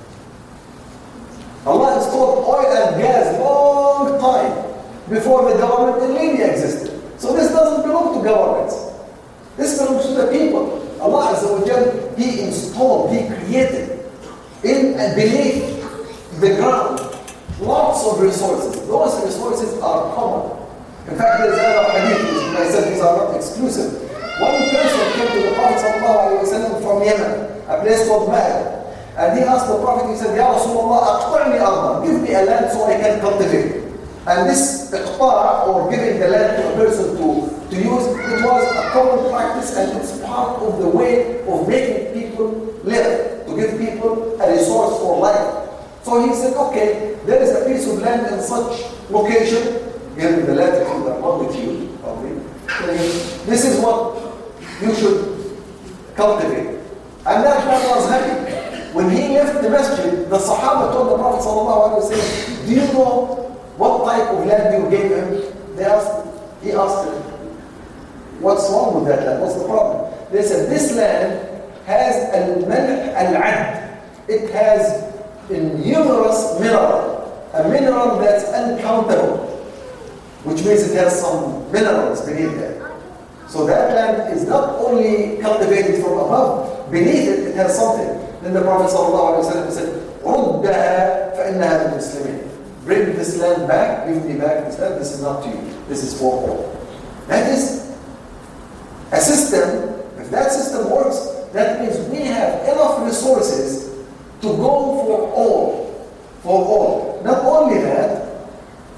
Allah installed oil and gas long time before the government in Libya existed. So this doesn't belong to governments. This belongs to the people. Allah Azza wa Jal, He installed, He created in and beneath the ground lots of resources. Those resources are common. In fact, there is another hadith, and I said these are not exclusive. One person came to the Prophet ﷺ from Yemen, a place called Ma'ad. And he asked the Prophet, he said, Ya Rasulullah, aqta'ni arda, give me a land so I can cultivate. And this iqta' or giving the land to a person to, to use, it was a common practice and it's part of the way of making people live, to give people a resource for life. So he said, okay, there is a piece of land in such location, given the latitude and longitude, probably. This is what you should cultivate. And that man was happy. When he left the masjid, the Sahaba told the Prophet ﷺ, do you know what type of land you gave him? They asked, he asked him, what's wrong with that land? What's the problem? They said, this land has al-man' al-'ad. It has a numerous mineral, a mineral that's uncountable, which means it has some minerals beneath there. So that land is not only cultivated from above, beneath it, it has something. Then the Prophet ﷺ said, رُدَّهَا فَإِنَّهَا لِلْمُسْلِمِينَ. Bring this land back, give me back this land, this is not to you, this is for all. That is a system. If that system works, that means we have enough resources to go for all, for all. Not only that,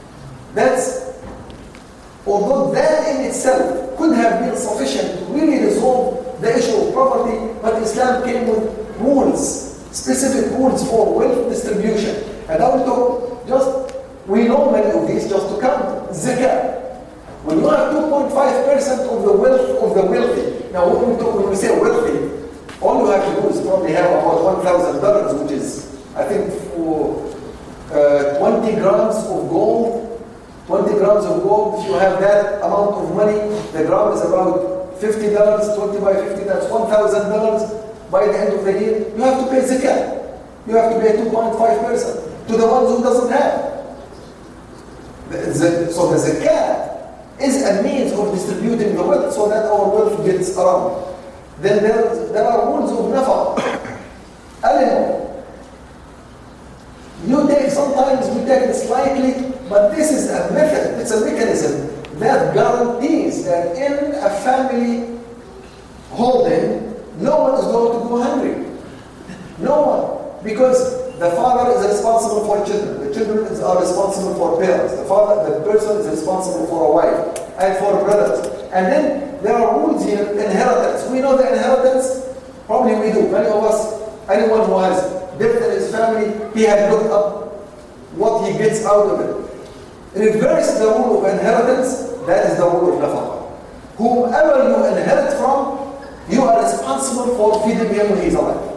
that's, although that in itself could have been sufficient to really resolve the issue of poverty, but Islam came with rules, specific rules for wealth distribution. And I will talk just, we know many of these just to count. Zakat. When you have two point five percent of the wealth of the wealthy, now when we, talk, when we say wealthy, all you have to do is probably have about one thousand dollars, which is, I think, for uh, twenty grams of gold. twenty grams of gold, if you have that amount of money, the gram is about fifty dollars, twenty by fifty, that's one thousand dollars. By the end of the year, you have to pay zakat. You have to pay two point five percent to the ones who doesn't have. The, so the zakat is a means of distributing the wealth so that our wealth gets around. Then there, there are rules of nafa. Animal. You take, sometimes we take it slightly, but this is a method, it's a mechanism that Because the father is responsible for children. The children are responsible for parents. The father, the person is responsible for a wife and for brothers. And then there are rules here, inheritance. We know the inheritance, probably we do. Many of us, anyone who has death in his family, he has looked up what he gets out of it. Reverse the rule of inheritance, that is the rule of nafaqah. Whomever you inherit from, you are responsible for feeding him when he's alive.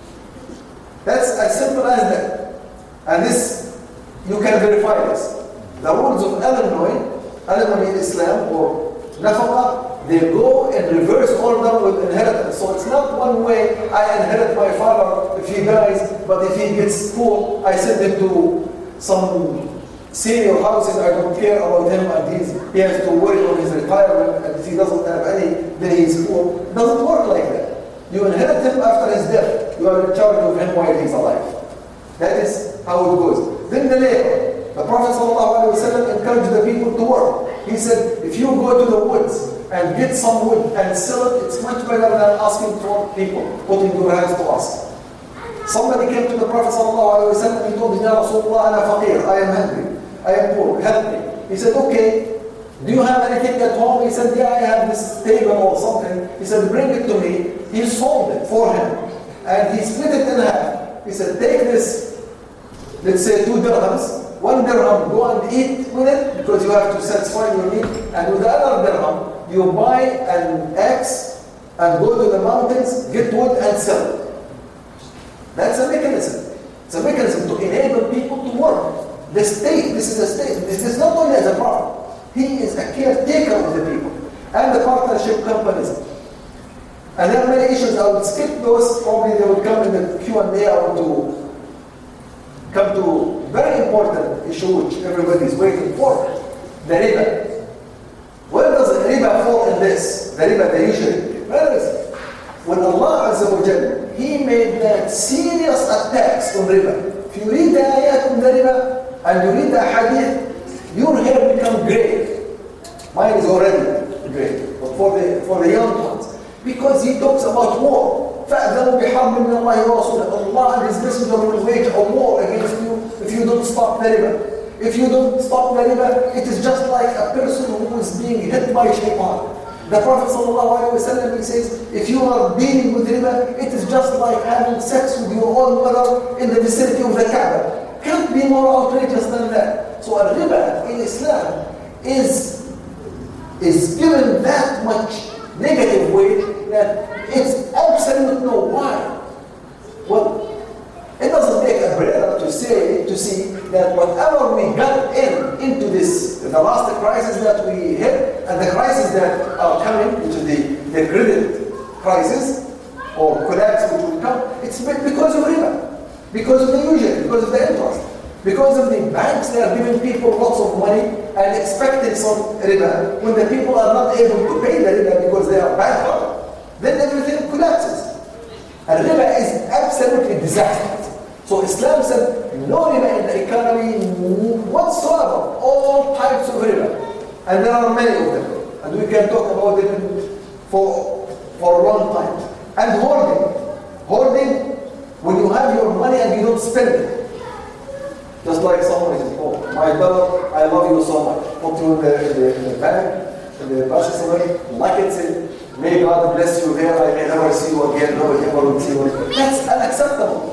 That's as simple as that. And this, you can verify this. The rules of Illinois, Illinois Islam or nafaqah, they go in reverse order with inheritance. So it's not one way, I inherit my father if he dies, but if he gets poor, I send him to some senior houses, I don't care about him, and he's, he has to worry on his retirement, and if he doesn't have any, then he's poor. It doesn't work like that. You inherit him after his death. You are in charge of him while he's alive. That is how it goes. Then the labor. The Prophet ﷺ encouraged the people to work. He said, if you go to the woods and get some wood and sell it, it's much better than asking for people, putting your hands to ask. Somebody came to the Prophet ﷺ and he told him, Ya Rasulullah, ana faqir, I am hungry, I am poor, help me. He said, okay, do you have anything at home? He said, yeah, I have this table or something. He said, bring it to me. He sold it for him. And he split it in half. He said, take this, let's say two dirhams, one dirham, go and eat with it because you have to satisfy your need. And with the other dirham, you buy an axe and go to the mountains, get wood and sell it. That's a mechanism. It's a mechanism to enable people to work. The state, this is a state. This is not only as a prophet. He is a caretaker of the people. And the partnership companies. And there are many issues. I will skip those. Probably they will come in the Q and A. I want to come to a very important issue which everybody is waiting for. The riba. Where does the riba fall in this? The riba, the usury. Where is it? When Allah Azza wa Jalla, He made that serious attacks on riba. If you read the ayat on the riba and you read the hadith, your hair become gray. Mine is already gray. But for the for the young ones, because he talks about war. فَأَذَنُوا بِحَرْبٍ مِّنَ اللَّهِ وَرَسُولِهِ. Allah and His Messenger will wage a war against you if you don't stop the riba. If you don't stop the riba, it is just like a person who is being hit by shaitan. The Prophet ﷺ, he says, if you are dealing with riba, it is just like having sex with your own mother in the vicinity of the Kaaba. Can't be more outrageous than that. So a riba in Islam is, is given that much negative weight that it's absolute no why. Well, it doesn't take a breath to say to see that whatever we got in into this, the last crisis that we hit, and the crisis that are coming, which is the, the credit crisis or collapse which will come, it's because of riba, because of the usury, because of the interest. Because of the banks, they are giving people lots of money and expecting some riba. When the people are not able to pay the riba because they are bankrupt, then everything collapses. And riba is absolutely disastrous. So Islam said, no riba in the economy whatsoever. All types of riba. And there are many of them. And we can talk about it for, for a long time. And hoarding. Hoarding, when you have your money and you don't spend it. Just like someone says, oh, my brother, I love you so much. Put you in the, in the, in the bank, in the basket, like it, say, may God bless you there, I may never see you again, never ever will see you again. That's unacceptable.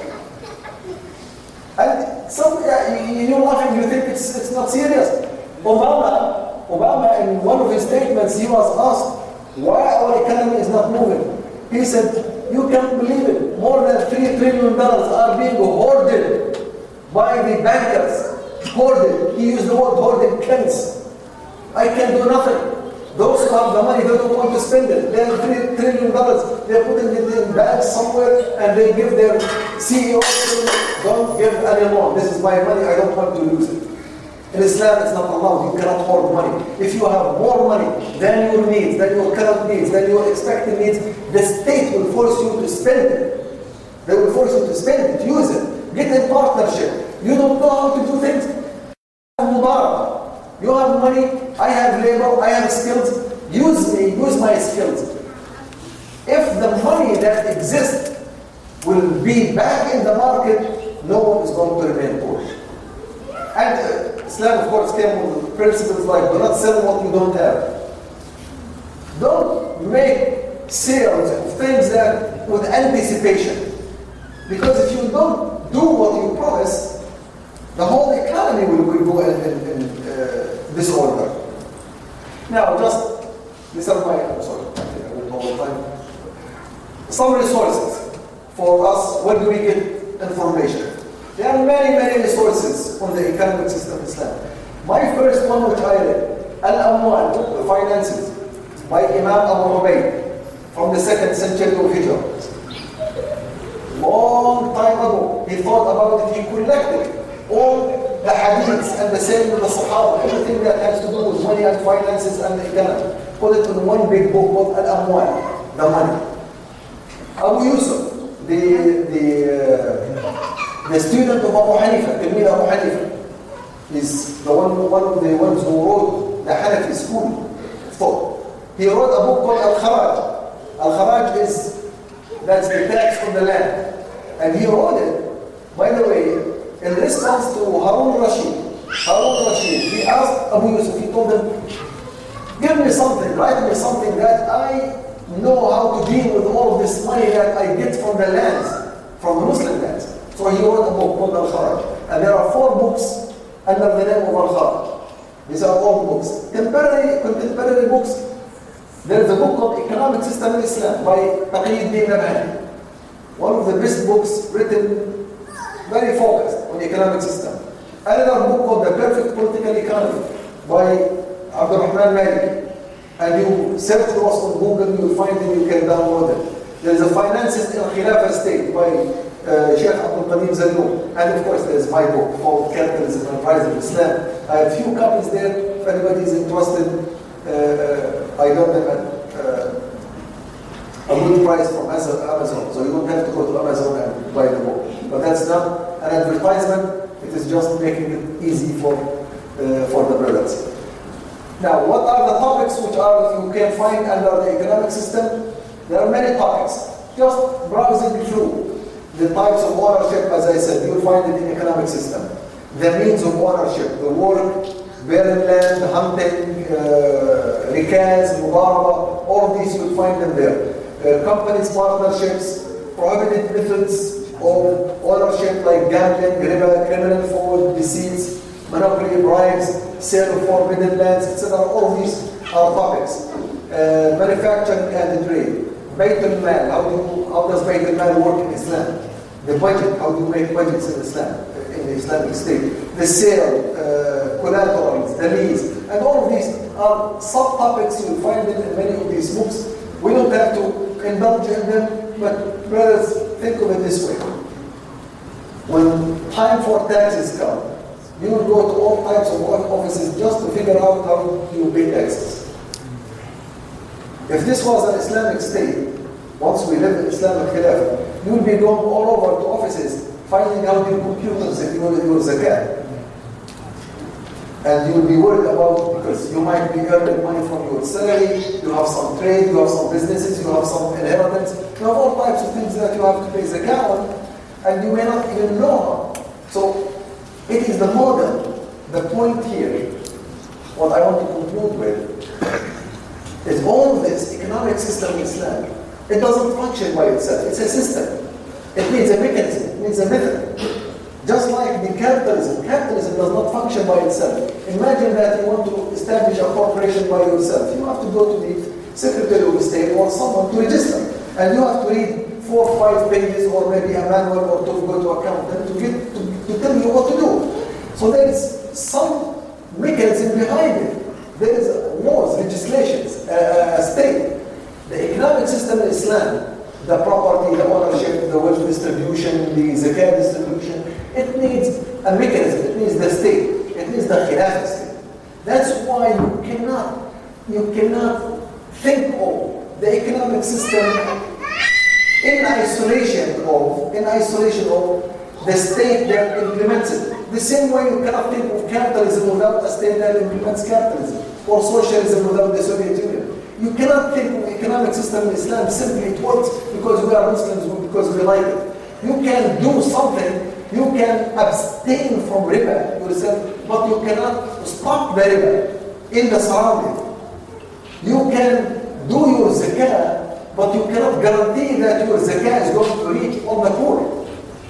And some, yeah, you're laughing, you think it's, it's not serious. Obama, Obama, in one of his statements, he was asked, why our economy is not moving? He said, you can't believe it, more than three trillion dollars are being hoarded by the bankers. Hoarded. He used the word hoarded kills. I can do nothing. Those who have the money, they don't want to spend it. They have three trillion dollars. They're putting it in banks somewhere and they give their C E O, don't give anymore. This is my money, I don't want to lose it. In Islam, it's not allowed. You cannot hoard money. If you have more money than your needs, than your current needs, than your expected needs, the state will force you to spend it. They will force you to spend it, use it. Get in partnership. You don't know how to do things. You have money, I have labor, I have skills. Use me, use my skills. If the money that exists will be back in the market, no one is going to remain poor. And uh, Islam, of course, came with principles like do not sell what you don't have. Don't make sales of things that with anticipation. Because if you don't do what you promise, the whole economy will, will go in, in, in uh, disorder. Now, just, these are my, I'm sorry, I think I will all the time. Some resources for us, where do we get information? There are many, many resources on the economic system of Islam. My first one, which I read, Al-Amwal, the finances, by Imam Abu Ubaid, from the second century of Hijrah. Long time ago, he thought about it, he collected all the hadiths and the saying of the Sahaba, everything that has to do with money and finances and the economy. Put it in one big book called Al-Amwal, the money. Abu Yusuf, the, the, uh, the student of Abu Hanifa, Tilmid Abu Hanifa, is the one, one of the ones who wrote the Hanafi school of thought. He wrote a book called Al-Kharaj. Al-Kharaj is, that's the tax on the land. And he wrote it, by the way, in response to Harun Rashid. Harun Rashid, he asked Abu Yusuf, he told him, give me something, write me something that I know how to deal with all of this money that I get from the lands, from the Muslim lands. So he wrote a book called Al-Kharaj. And there are four books under the name of Al-Kharaj. These are all books. Temporary, contemporary books. There is a book called Economic System in Islam by Taqiyuddin Nabhani. One of the best books written, very focused on the economic system. Another book called The Perfect Political Economy by Abdurrahman Maliki. And you search for us on Google, you will find it, you can download it. There is a Finances in Khilafah State by uh, Sheikh Abdul Qadim Zannoun. And of course there is my book called Capitalism and Rise of Islam. I have a few copies there, if anybody is interested. Uh, I got them at uh, a good price from Amazon, so you don't have to go to Amazon and buy the book. But that's not an advertisement, it is just making it easy for, uh, for the brothers. Now, what are the topics which are you can find under the economic system? There are many topics. Just browsing through the types of ownership, as I said, you'll find it in the economic system. The means of ownership, the work, bearing land, hunting, uh, rikaz, mudaraba, all of these you'll find them there. Uh, companies, partnerships, prohibited methods of ownership like gambling, riba, criminal fraud, deceits, monopoly, bribes, sale of forbidden lands, et cetera. All of these are topics. Uh, manufacturing and trade. Bayt al-Mal, how, do, how does Bayt al-Mal work in Islam? The budget, how do you make budgets in Islam, in the Islamic State? The sale, uh, collaterals, the lease, and all of these are subtopics you will find them in many of these books. We don't have to indulge in them, but brothers, think of it this way. When time for taxes come, you will go to all types of offices just to figure out how you pay taxes. If this was an Islamic state, once we live in Islamic Khilafah, you will be going all over to offices, finding out your computers if you know your zakat. And you'll be worried about, because you might be earning money from your salary, you have some trade, you have some businesses, you have some inheritance, you have all types of things that you have to pay zakat on, and you may not even know. So it is the model, the point here, what I want to conclude with, is all this economic system in Islam, it doesn't function by itself, it's a system. It needs a mechanism, it needs a method. Just like the capitalism, capitalism does not function by itself. Imagine that you want to establish a corporation by yourself. You have to go to the Secretary of State or someone to register. And you have to read four or five pages or maybe a manual or to go to accountant to, get, to, to tell you what to do. So there is some mechanism behind it. There is laws, legislations, a, a state. The economic system in Islam, the property, the ownership, the wealth distribution, the zakat distribution, it needs a mechanism, it needs the state, it needs the khilafah state. That's why you cannot, you cannot think of the economic system in isolation of, in isolation of the state that implements it. The same way you cannot think of capitalism without a state that implements capitalism, or socialism without the Soviet Union. You cannot think of the economic system in Islam simply it works because we are Muslims, because we like it. You can do something, you can abstain from riba yourself, but you cannot stop the riba in the surrounding. You can do your zakah, but you cannot guarantee that your zakah is going to reach all the poor.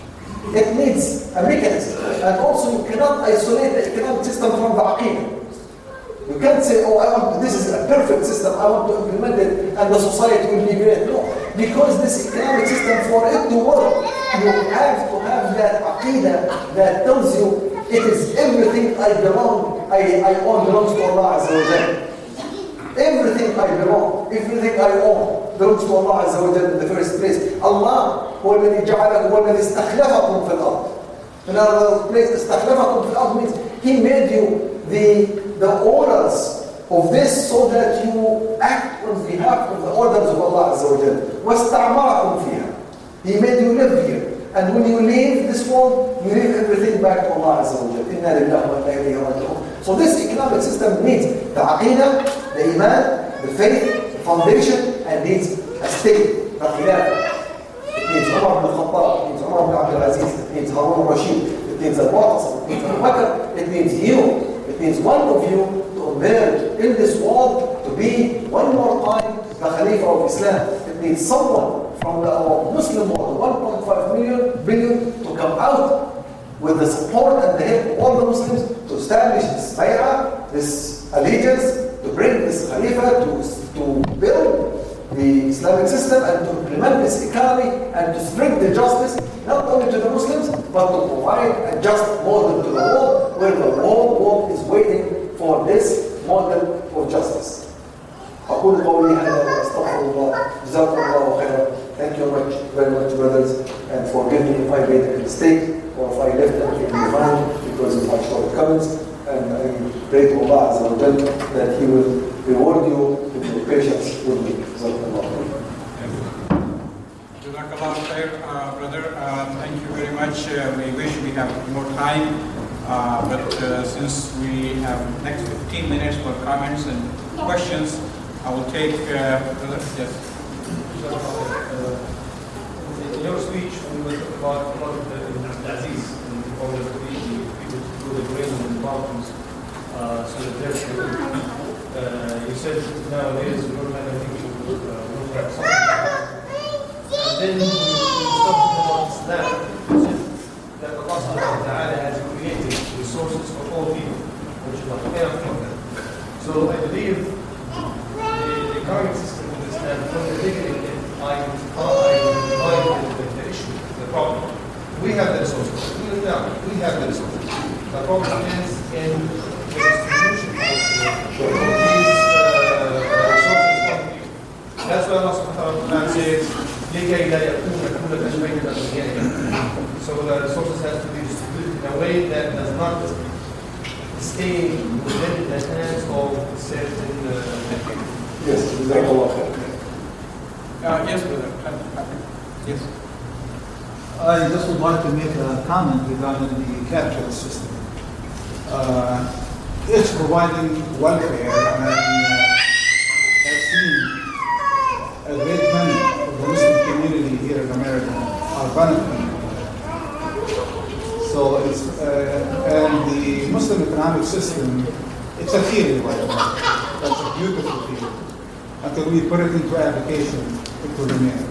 It needs a mechanism. And also you cannot isolate the economic system from the aqidah. You can't say, oh, I want, this is a perfect system, I want to implement it and the society will be great. No, because this economic system, for it to work, you have to have that aqidah that tells you it is everything I belong, I, I own belongs to Allah Azza wa Jalla. Everything I belong, everything I own belongs to Allah Azza wa Jalla in the first place. Allah هو الذي جعلكم هو الذي استخلفكم في الأرض. In another place, استخلفكم في الأرض means He made you the the orders of this so that you act on behalf of the orders of Allah Azza wa Jalla. وَاسْتَعْمَرَكُمْ فِيهَا. He made you live here. And when you leave this world, you leave everything back to Allah Azza wa Jalla. إِنَّا لِلَّهِ وَإِنَّا إِلَيْهِ رَاجِعُونَ. So this economic system needs the aqidah, the iman, the faith, the foundation, and needs a state, the khilafah. It needs Umar ibn Khattab, it needs Umar ibn Abdul Aziz, it needs Harun al-Rashid, it needs Al-Mu'tasim, it needs Abu Bakr, it needs you. It means one of you to emerge in this world to be one more time the Khalifa of Islam. It means someone from the Muslim world, one point five million billion, to come out with the support and the help of all the Muslims to establish this bay'ah, this allegiance, to bring this Khalifa, to, to build the Islamic system and to implement this economy and to spread the justice not only to the Muslims but to provide a just model to the world where the whole world is waiting for this model for justice. أقول قولي هذا وأستغفر الله. جزاكم الله خيرا. Thank you much, very much, brothers, and forgive me if I made a mistake or if I left anything behind because of my shortcomings. And I pray to Allah Azza wa Jalla that He will reward you with your patience with me. Jazakallah khair, uh, brother. Uh, thank you very much. Uh, we wish we have more time, uh, but uh, since we have next fifteen minutes for comments and questions, I will take uh, brother. Yes. Uh, in your speech, we were talking about a lot of the Aziz in order to be people to do the grain in the mountains, uh, so that they're sure. Uh, you said nowadays we don't have anything to do, uh, no tracks. And then when you start talking about Islam, you said that Allah subhanahu wa ta'ala has created resources for all people, which is not fair from them. So I believe the, the current system of Islam, from the beginning, identified the, the issue, the problem. We have the resources. We have the resources. The problem is in the distribution of these uh, resources. That's why Allah subhanahu wa ta'ala says, لِكَيْ لَا يَكُونَ كُلَّ تَشْبَيْنَ الْأَنْبِيَاءِ. So the resources have to be distributed in a way that does not stay within the hands of certain people. Uh, yes, Jazakallah khair. Uh, yes, brother. Yes. I just would like to make a comment regarding the capitalist system. Uh, it's providing welfare, and uh, I've seen a great many of the Muslim community here in America are benefiting. So it's uh, and the Muslim economic system, it's a theory right now. That's a beautiful theory. Until we put it into application, it will remain.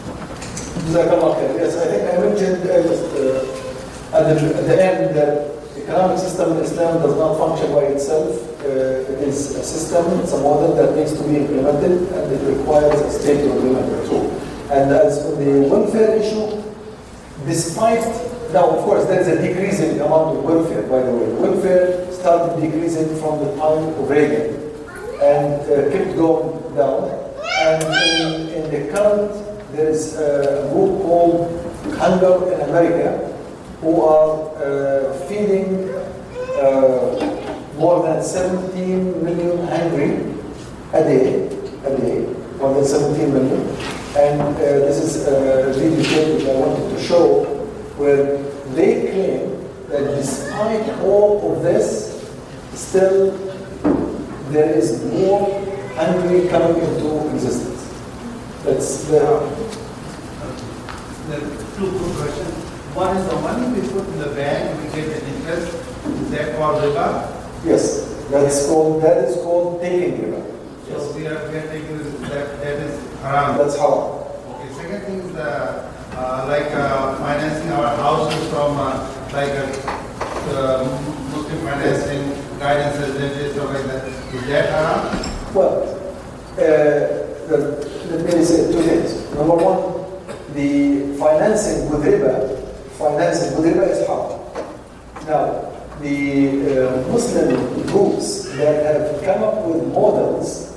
Yes, I think I mentioned uh, just, uh, at, the, at the end that the economic system in Islam does not function by itself. Uh, it is a system, it's a model that needs to be implemented, and it requires a state to implement it too. And as for the welfare issue, despite, now of course there is a decreasing amount of welfare, by the way. Welfare started decreasing from the time of Reagan and uh, kept going down. And in, in the current, there is a group called Hunger in America who are uh, feeding uh, more than seventeen million hungry a day, a day, more than seventeen million. And uh, this is a video clip which I wanted to show where they claim that despite all of this, still there is more hungry coming into existence. That's the... the two quick questions. One is the money we put in the bank, we get the interest. Is that called riba? Yes, that's called, that is called taking riba. So we are, we are taking this, that, that is haram. That's haram. Okay, second thing is uh, uh, like uh, financing our houses from uh, like a uh, Muslim financing guidance and stuff like that. Is that haram? Well, uh, the, let me say two things. Number one, the financing with riba, financing with riba is haram. Now, the uh, Muslim groups that have come up with models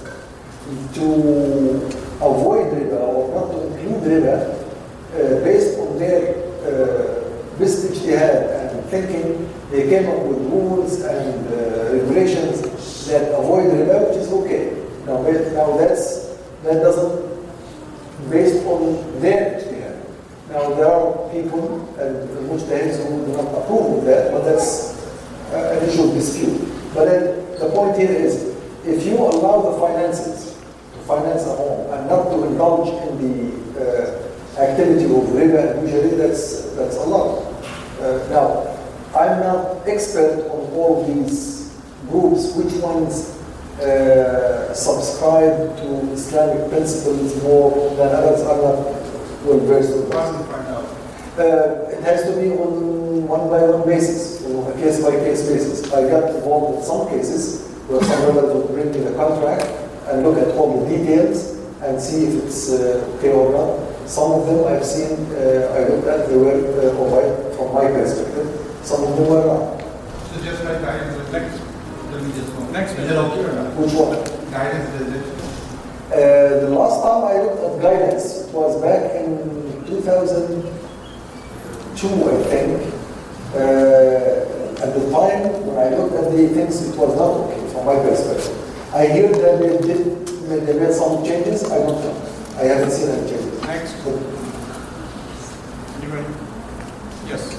to avoid riba or not to include riba uh, based on their uh, best ijtihad and thinking, they came up with rules and uh, regulations that avoid riba, which is okay. Now, now that's, that doesn't, based on their ijtihad. Now, there are people and mujtahids who do not approve of that, but that's uh, an issue of dispute. But then the point here is, if you allow the finances to finance a home and not to indulge in the uh, activity of riba, usually that's, that's allowed. Uh, now, I'm not expert on all these groups, which ones uh, subscribe to Islamic principles more than others. I'm not well versed in that. Uh, it has to be on one by one basis, you know, a case by case basis. I got involved in some cases where some brothers would bring me the contract and look at all the details and see if it's uh, okay or not. Some of them I've seen, uh, I looked at, they were uh, alright from my perspective. Some of them were not. So just like guidance is next, let me just go. Next, is it okay or not? Which one? Guidance is it? Uh, the last time I looked at guidance was back in two thousand two, I think. Uh, at the time when I looked at the things, it was not okay from my perspective. I hear that they did, they made some changes. I don't know. I haven't seen any changes. Next. But, Anybody? Yes.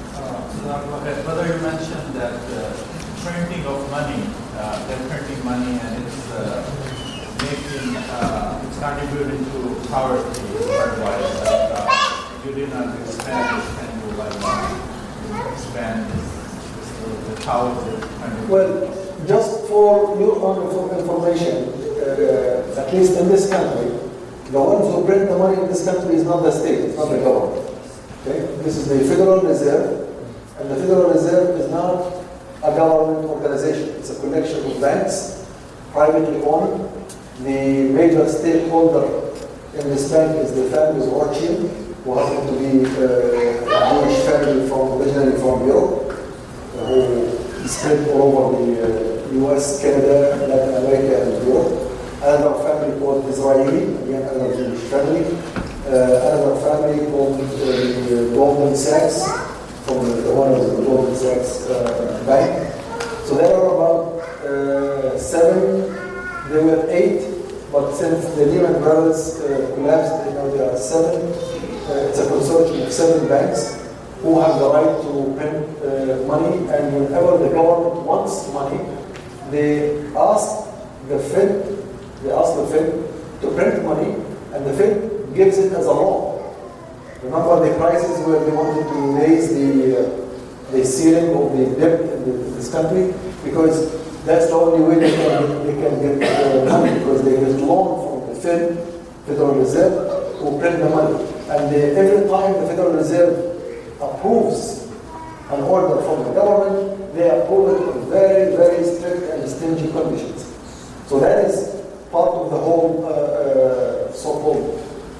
Whether you mentioned that uh, printing of money, uh, they're printing money and it's uh, making, uh, it's contributing to poverty worldwide. Like, uh, you did not expand this kind of like uh, expand this, the power of kind of. well, just for your own information, uh, at least in this country, the ones who print the money in this country is not the state, it's not the government. Okay? This is the Federal Reserve. And the Federal Reserve is not a government organization. It's a collection of banks, privately owned. The major stakeholder in this bank is the family of Rothschild, who happen to be uh, a Jewish family from originally from Europe, uh, who spread all over the uh, U S, Canada, Latin America, and Europe. Another family called Israeli, again another Jewish family. Uh, another family called uh, Goldman Sachs, from the owners of the Goldman Sachs uh, bank. So there are about uh, seven, there were eight, but since the Lehman Brothers uh, collapsed, you know, there are seven. Uh, it's a consortium of seven banks who have the right to print uh, money, and whenever the government wants money, they ask the Fed, they ask the Fed to print money, and the Fed gives it as a loan. Remember the crisis where they wanted to raise the, uh, the ceiling of the debt in, the, in this country, because that's the only way they can, they can get uh, money, because they get loan from the Fed, Federal Reserve, who print the money. And they, every time the Federal Reserve approves an order from the government, they approve it with very, very strict and stingy conditions. So that is part of the whole uh, uh, so-called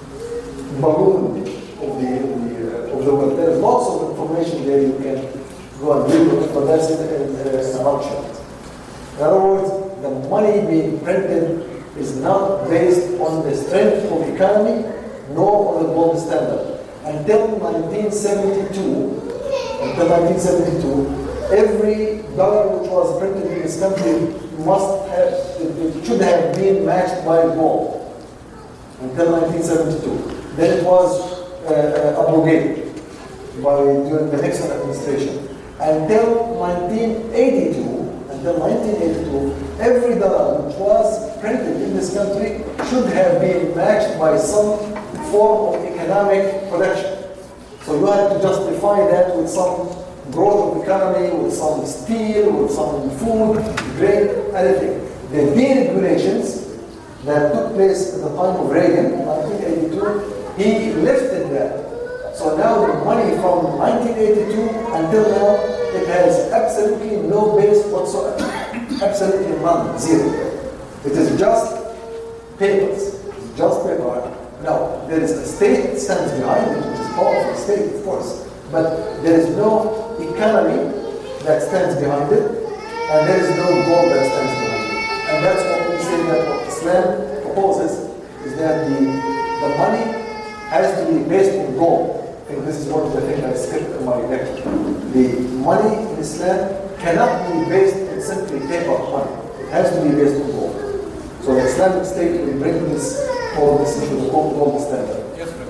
balloon of the, the, uh, of the world. There is lots of information there you can go and read it, but that's in, in, in a nutshell. In other words, the money being printed is not based on the strength of the economy, nor on the gold standard. Until nineteen seventy-two, until nineteen seventy-two, every dollar which was printed in this country must have, it, it should have been matched by gold. Until nineteen seventy-two. Then it was uh, abrogated by during the Nixon administration. Until nineteen eighty-two, until nineteen eighty-two, every dollar which was printed in this country should have been matched by some form of economic production. So you have to justify that with some growth of economy, with some steel, with some food, grain, anything. The deregulations that took place at the time of Reagan in nineteen eighty-two, he lifted that. So now the money from nineteen eighty-two until now, it has absolutely no base whatsoever. Absolutely none, zero. It is just papers. It's just paper. Now, there is a state that stands behind it, which is powerful state, of course. But there is no economy that stands behind it, and there is no gold that stands behind it. And that's what we say that what Islam proposes, is that the, the money has to be based in gold. I think this is one of the things I skipped in my lecture. The money in Islam cannot be based in simply paper money. It has to be based on gold. So the Islamic State will bring this, all this into the gold standard. Yes, sir.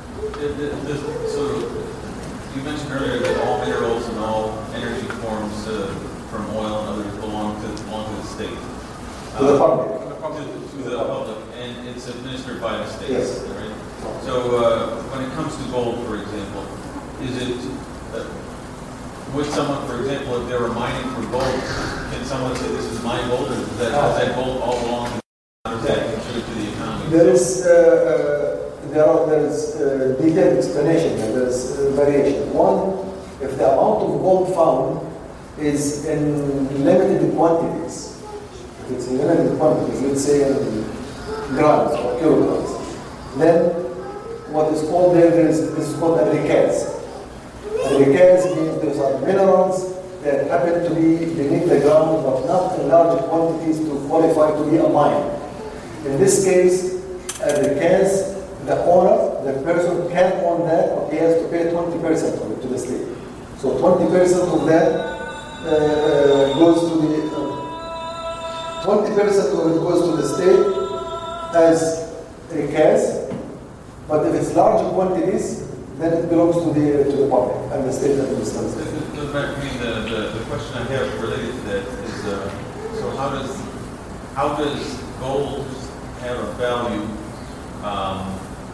So you mentioned earlier that all minerals and all energy forms uh, from oil and others belong to belong to the state. To the public. Uh, to, to the public, and it's administered by the state. Yes. Right? So uh, when it comes to gold, for example, is it uh, would someone, for example, if they were mining for gold, can someone say this is my gold, or does that, does that gold all belong to the, or does that contribute to the economy? There is uh, uh, there are there is uh, detailed explanation. There is uh, variation. One, if the amount of gold found is in limited quantities, if it's in limited quantities, let's say in grams or kilograms, then what is called there, there is, this is called a rikaz. A rikaz means those are minerals that happen to be beneath the ground, but not in large quantities to qualify to be a mine. In this case, a rikaz, the owner, the person can own that, but he has to pay twenty percent of it to the state. So twenty percent of that uh, goes to the, uh, twenty percent of it goes to the state as rikaz. But if it's large quantities, then it belongs to the to the public and the state administers it. I mean, the, the, the question I have related to that is, uh, so how does how does gold have a value um,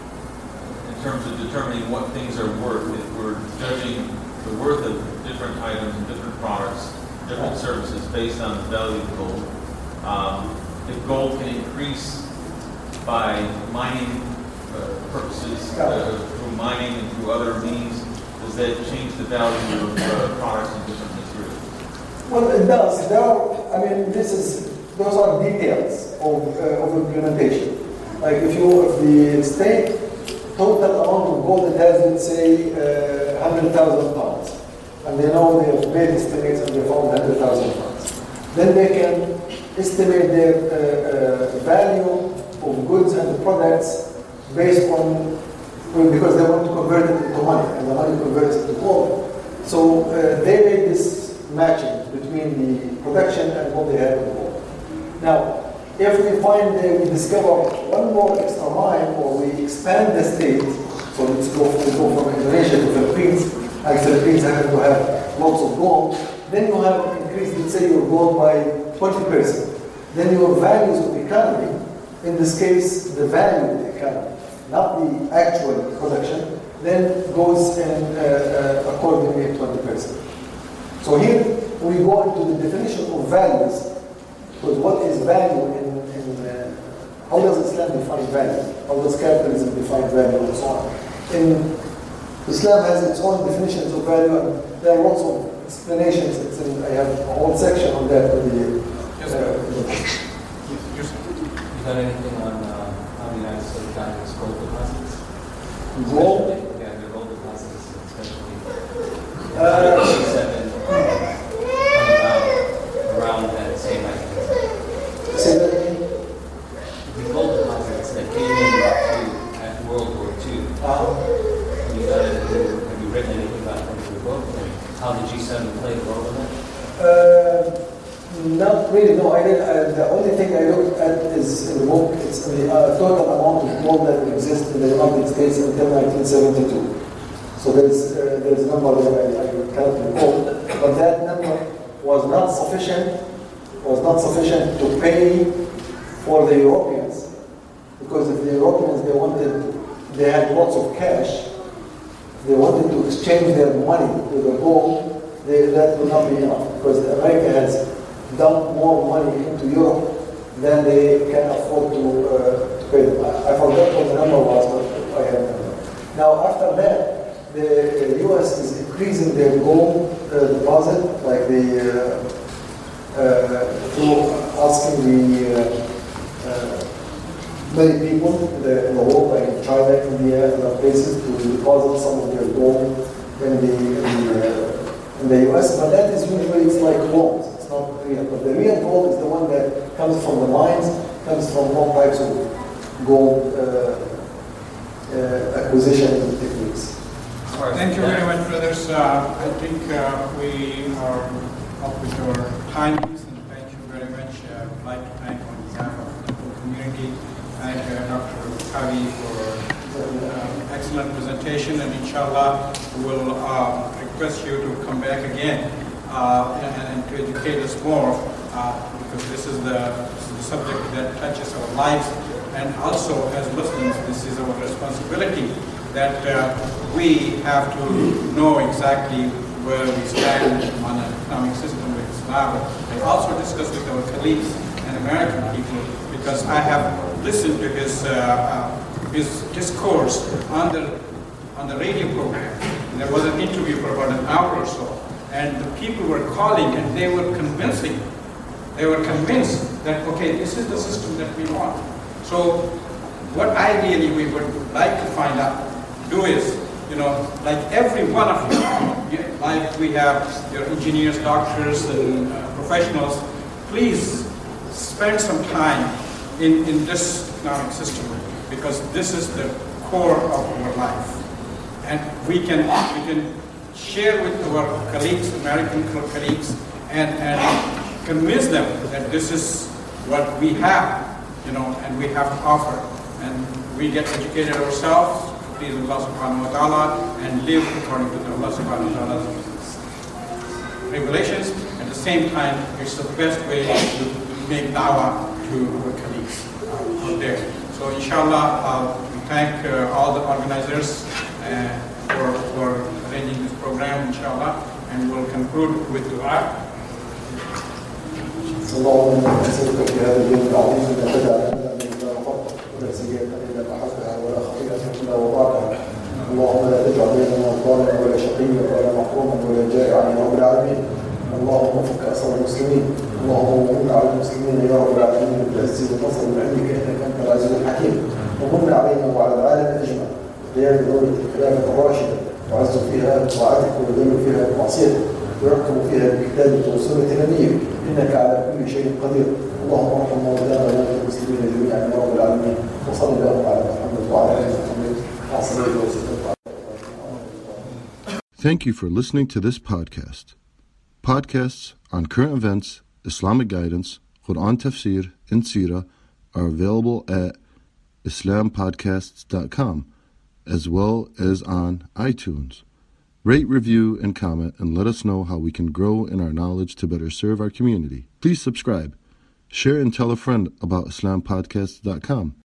in terms of determining what things are worth? If we're judging the worth of different items and different products, different services based on the value of gold, um, if gold can increase by mining uh, purposes, uh, through mining and through other means, does that change the value of uh, products and different materials? Well, it does. There are, I mean, this is, those are details of, uh, of implementation. Like if you, if the state total amount of gold it has, let's say, uh, one hundred thousand pounds, and they know they have made estimates and they found one hundred thousand pounds, then they can estimate their uh, uh, value of goods and products based on, well, because they want to convert it into money, and the money converts into gold. So uh, they made this matching between the production and what they have in gold. Now, if we find that we discover one more extra mine, or we expand the state, so let's go, we go from Indonesia to Philippines, and Philippines happen to have lots of gold, then you have increased, let's say, your gold by twenty percent. Then your values of the economy, in this case, the value of the economy, not the actual production, then goes in uh, uh, accordingly twenty percent. So here we go into the definition of values, because what is value in, in uh, how does Islam define value? How does capitalism define value, and so on? In, Islam has its own definitions of value, and there are lots of explanations. It's in, I have a whole section on that. With the, yes, uh, Is there anything on uh, how the United States values gold deposits? Gold? Especially, yeah, the gold deposits, especially Uh, seven around, around that same nineteen. Say that again? The gold deposits that came in to, at World War Two. Uh, Have you, done, have you, have you written anything about the gold? How the G seven played a role in it? Uh, not really, no. I did. Uh, the only thing I looked at is in the book. It's the uh, total amount of gold that exists in the United States until nineteen seventy-two. So there's uh, there's a number that I, I cannot recall, but that number was not sufficient. Was not sufficient to pay for the Europeans, because if the Europeans they wanted, they had lots of cash they wanted to exchange their money with the gold, they, that will not be enough because America has dumped more money into Europe than they can afford to, uh, to pay them. I, I forgot what the number was, but I have the number. Now, after that, the U S is increasing their gold uh, deposit, like the uh, uh, through asking the uh, uh, many people in the, in the world, like in China, India, and other places, to deposit some of their gold in the in the, uh, in the U S. But that is usually it's like loans. It's not real. But the real gold is the one that comes from the mines, comes from all types of gold uh, uh, acquisition techniques. Thank you very much, brothers. Uh, I think uh, we are up with our timings, and thank you very much. Uh, I'd like to thank on behalf of the whole community, thank uh, Doctor Kavi for uh, excellent presentation, and inshallah we'll uh, request you to come back again uh, and, and to educate us more, uh, because this is, the, this is the subject that touches our lives, and also as Muslims, this is our responsibility that uh, we have to know exactly where we stand on an economic system with Islam. I also discussed with our colleagues and American people, because I have listened to his uh, uh, his discourse on the on the radio program. And there was an interview for about an hour or so, and the people were calling and they were convincing. They were convinced that okay, this is the system that we want. So, what ideally we would like to find out. Do is, you know, like every one of you, like we have your engineers, doctors, and uh, professionals, please spend some time in, in this economic system, because this is the core of our life. And we can, we can share with our colleagues, American colleagues, and, and convince them that this is what we have, you know, and we have to offer. And we get educated ourselves, please Allah subhanahu wa ta'ala, and live according to Allah subhanahu wa ta'ala's regulations. At the same time, it's the best way to make da'wah to our colleagues uh, out there. So inshallah, uh, we thank uh, all the organizers uh, for, for arranging this program, inshallah, and we'll conclude with dua. اللهم نسألك في هذا اليوم العظيم أن تدع لنا من لا فقر ولا سيئة إلا بحقها ولا خطيئة إلا وضعتها. اللهم لا تجعل بيننا ظالما ولا شقيا ولا محروما ولا جائعا يا رب العالمين. اللهم وفق أسر المسلمين. اللهم ومن على المسلمين يا رب العالمين بالعز والنصر من عندك إنك أنت العزيز الحكيم. ومن علينا وعلى العالم أجمع قيام دولة الخلافة الراشدة وعز فيها بطاعتك وذل فيها بمعصيتك ويحكم فيها بكتابك وسنة نبيك إنك على كل شيء قدير. اللهم ارحم مولانا وموتى المسلمين جميعا يا رب العالمين. وصل اللهم على محمد وعلى آل محمد وصلى وسلم. Thank you for listening to this podcast. Podcasts on current events, Islamic guidance, Quran tafsir, and seerah are available at islam podcasts dot com, as well as on iTunes. Rate, review, and comment, and let us know how we can grow in our knowledge to better serve our community. Please subscribe, share, and tell a friend about islam podcasts dot com.